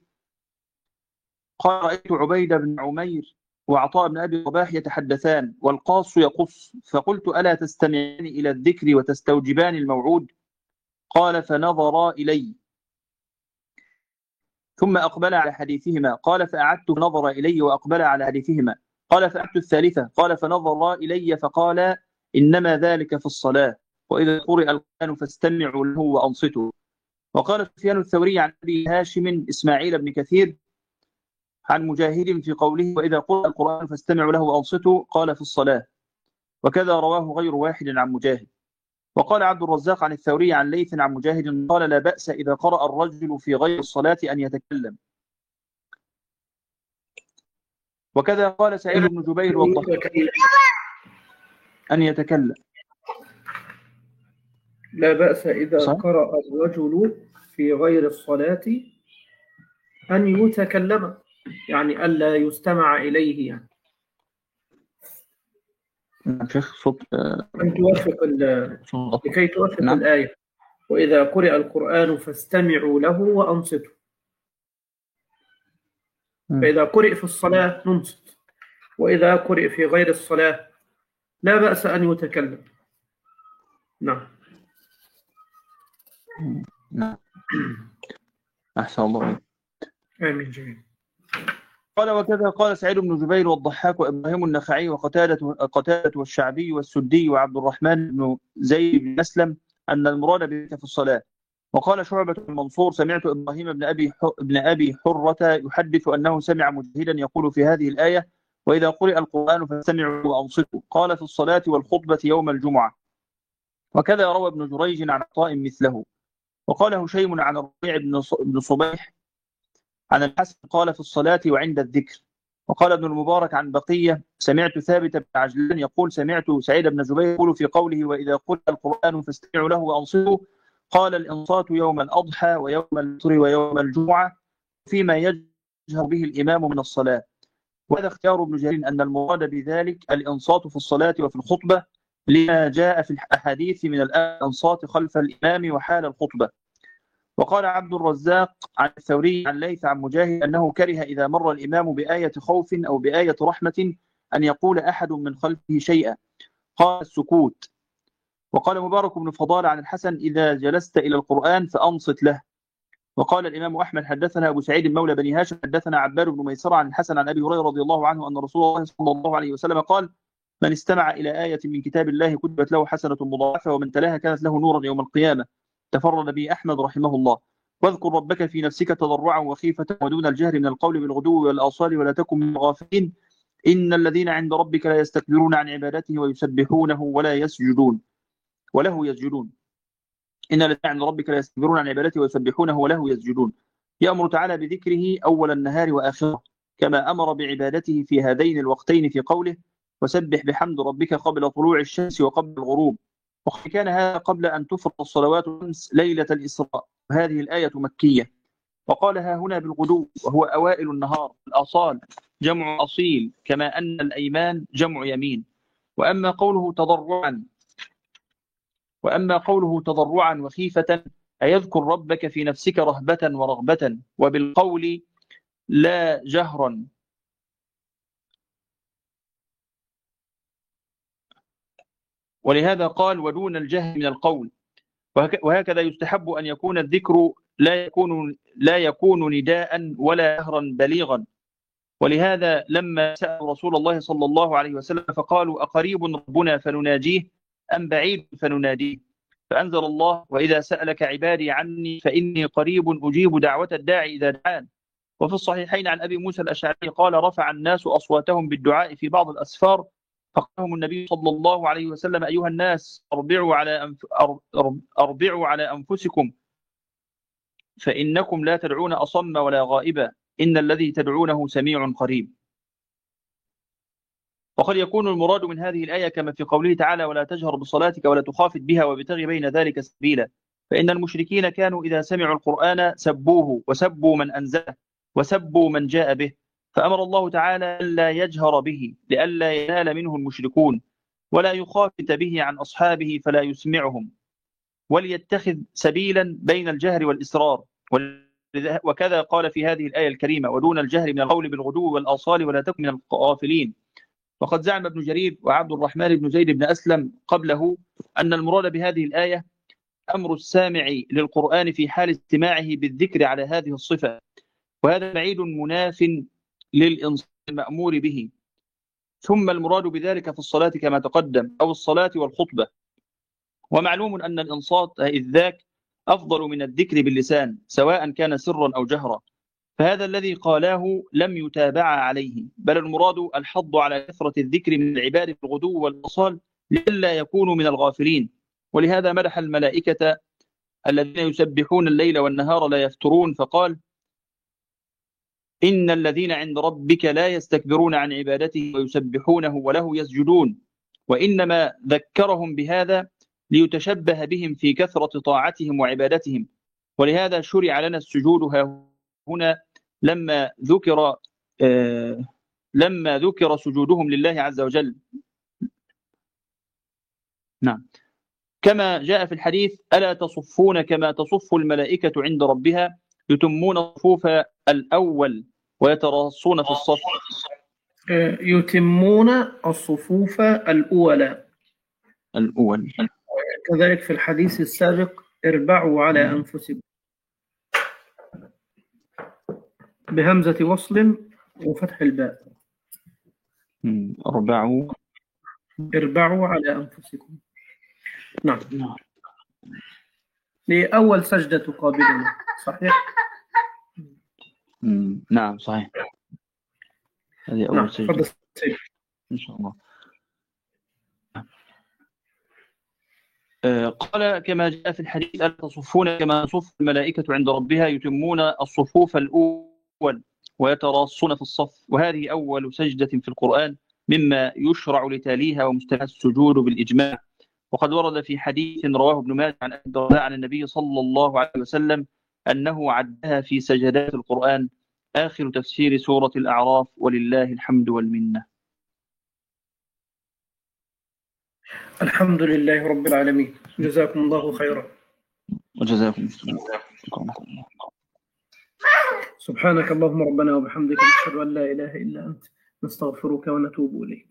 قال رأيت عبيد بن عمير وعطاء بن أبي رباح يتحدثان والقاص يقص فقلت ألا تستمعان إلى الذكر وتستوجبان الموعود؟ قال فنظرا إلي ثم أقبل على حديثهما قال فأعدت فنظر إلي وأقبل على حديثهما قال فأعدت الثالثة قال فنظرا إلي فقال إنما ذلك في الصلاة وإذا قرئ القرآن فاستمعوا له وأنصتوا. وقال سفيان الثوري عن أبي هاشم إسماعيل بن كثير عن مجاهد في قوله وإذا قرئ القرآن فاستمعوا له وأنصتوا قال في الصلاة وكذا رواه غير واحد عن مجاهد. وقال عبد الرزاق عن الثوري عن ليث عن مجاهد قال لا بأس إذا قرأ الرجل في غير الصلاة أن يتكلم. وكذا قال سعيد بن جبير والضحاك أن يتكلم. لا بأس إذا قرأ الرجل في غير الصلاة أن يتكلم يعني ألا يستمع إليه يعني. شيخ صوت أن توافق لكي توافق الآية وإذا قرئ القرآن فاستمعوا له وأنصتوا فإذا قرئ في الصلاة ننصت، وإذا قرئ في غير الصلاة لا بأس أن يتكلم. نعم. نعم. أحسن الله. آمين. جميل. قال وكذا قال سعيد بن جبير والضحاك وإبراهيم النخعي وقتادة والشعبي والسدي وعبد الرحمن بن زيد بن أسلم أن المراد بذلك في الصلاة. وقال شعبة المنصور سمعت إبراهيم بن أبي حرة يحدث أنه سمع مجاهدا يقول في هذه الآية وإذا قرئ القرآن فاستمعوا وأنصتوا قال في الصلاة والخطبة يوم الجمعة. وكذا روى ابن جريج عن عطاء مثله. وقال هشيم عن الربيع بن صبيح عن الحسن قال في الصلاة وعند الذكر. وقال ابن المبارك عن بقية سمعت ثابت بن عجلان يقول سمعت سعيد بن جبير يقول في قوله وإذا قرئ القرآن فاستمعوا له وأنصتوا قال الإنصات يوم الأضحى ويوم الفطر ويوم الجمعة فيما يجهر به الإمام من الصلاة. وهذا اختيار ابن جرير أن المراد بذلك الإنصات في الصلاة وفي الخطبة لما جاء في الأحاديث من الإنصات خلف الإمام وحال الخطبة. وقال عبد الرزاق عن الثوري عن ليث عن مجاهد أنه كره إذا مر الإمام بآية خوف أو بآية رحمة أن يقول أحد من خلفه شيئا قال السكوت. وقال مبارك بن فضال عن الحسن إذا جلست إلى القرآن فأنصت له. وقال الإمام أحمد حدثنا أبو سعيد مولى بني هاشم حدثنا عباد بن ميسرة عن الحسن عن أبي هريرة رضي الله عنه أن رسول الله صلى الله عليه وسلم قال من استمع إلى آية من كتاب الله كتبت له حسنة مضاعفة ومن تلاها كانت له نورا يوم القيامة. تفرد به أحمد رحمه الله. واذكر ربك في نفسك تضرعا وخيفة ودون الجهر من القول بالغدو والآصال ولا تكن من الغافلين إن الذين عند ربك لا يستكبرون عن عبادته ويسبحونه ولا يسجدون وله يسجدون إن الذين عند ربك لا يستكبرون عن عبادته ويسبحونه وله يسجدون. يأمر تعالى بذكره أول النهار وآخره كما أمر بعبادته في هذين الوقتين في قوله وسبح بحمد ربك قبل طلوع الشمس وقبل الغروب. وقد كان هذا قبل أن تفرض الصلوات الخمس ليلة الإسراء وهذه الآية مكية. وقالها هنا بالغدو وهو أوائل النهار. الأصال جمع أصيل كما أن الأيمان جمع يمين. وأما قوله تضرعا وخيفة أيذكر ربك في نفسك رهبة ورغبة وبالقول لا جهرا. ولهذا قال ودون الجهر من القول. وهكذا يستحب أن يكون الذكر لا يكون نداء ولا جهرا بليغا. ولهذا لما سألوا رسول الله صلى الله عليه وسلم فقالوا أقريب ربنا فنناجيه أم بعيد فنناديه فأنزل الله وإذا سألك عبادي عني فإني قريب أجيب دعوة الداعي إذا دعان. وفي الصحيحين عن أبي موسى الأشعري قال رفع الناس أصواتهم بالدعاء في بعض الأسفار فقالهم النبي صلى الله عليه وسلم أيها الناس أربعوا على أنفسكم فإنكم لا تدعون أصم ولا غائبا إن الذي تدعونه سميع قريب. وقد يكون المراد من هذه الآية كما في قوله تعالى ولا تجهر بصلاتك ولا تخافت بها وابتغ بين ذلك سبيلا. فإن المشركين كانوا إذا سمعوا القرآن سبوه وسبوا من أنزله وسبوا من جاء به. فأمر الله تعالى ألا يجهر به لئلا ينال منه المشركون ولا يخافت به عن أصحابه فلا يسمعهم وليتخذ سبيلا بين الجهر والإسرار. وكذا قال في هذه الآية الكريمة ودون الجهر من القول بالغدو والآصال ولا تكن من الغافلين. وقد زعم ابن جرير وعبد الرحمن بن زيد بن أسلم قبله أن المراد بهذه الآية أمر السامع للقرآن في حال استماعه بالذكر على هذه الصفة وهذا بعيد مناف للإنصات المأمور به. ثم المراد بذلك في الصلاة كما تقدم أو الصلاة والخطبة. ومعلوم أن الإنصات إذ ذاك أفضل من الذكر باللسان سواء كان سرا أو جهرا. فهذا الذي قالاه لم يتابع عليه بل المراد الحض على كثرة الذكر من العباد بالغدو والآصال لئلا يكونوا من الغافلين. ولهذا مدح الملائكة الذين يسبحون الليل والنهار لا يفترون فقال إن الذين عند ربك لا يستكبرون عن عبادته ويسبحونه وله يسجدون. وإنما ذكرهم بهذا ليتشبه بهم في كثرة طاعتهم وعبادتهم. ولهذا شرع لنا السجود هنا لما ذكر سجودهم لله عز وجل. نعم كما جاء في الحديث ألا تصفون كما تصف الملائكة عند ربها يتمون الصفوف الأول ويتراصون في الصف. يتمون الصفوف الأولى. كذلك في الحديث السابق اربعوا على أنفسكم بهمزة وصل وفتح الباء. اربعوا على أنفسكم. نعم. لأول سجدة تقابلنا، صحيح؟ نعم صحيح. هذه أول سجدة إن شاء الله. قال كما جاء في الحديث: ألا تصفون كما تصف الملائكة عند ربها، يتمون الصفوف الأول ويتراصون في الصف. وهذه أول سجدة في القرآن مما يشرع لتاليها ومستحب السجود بالإجماع. وقد ورد في حديث رواه ابن ماجه عن أبي الدرداء عن النبي صلى الله عليه وسلم أنه عدها في سجدات القرآن. آخر تفسير سورة الأعراف، ولله الحمد والمنة. الحمد لله رب العالمين. جزاكم الله خيرا. وجزاكم الله. سبحانك اللهم ربنا وبحمدك، نشهد أن لا إله إلا أنت، نستغفرك ونتوب إليك.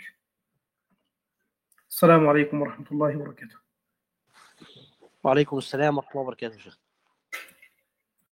السلام عليكم ورحمة الله وبركاته. وعليكم السلام ورحمة الله وبركاته.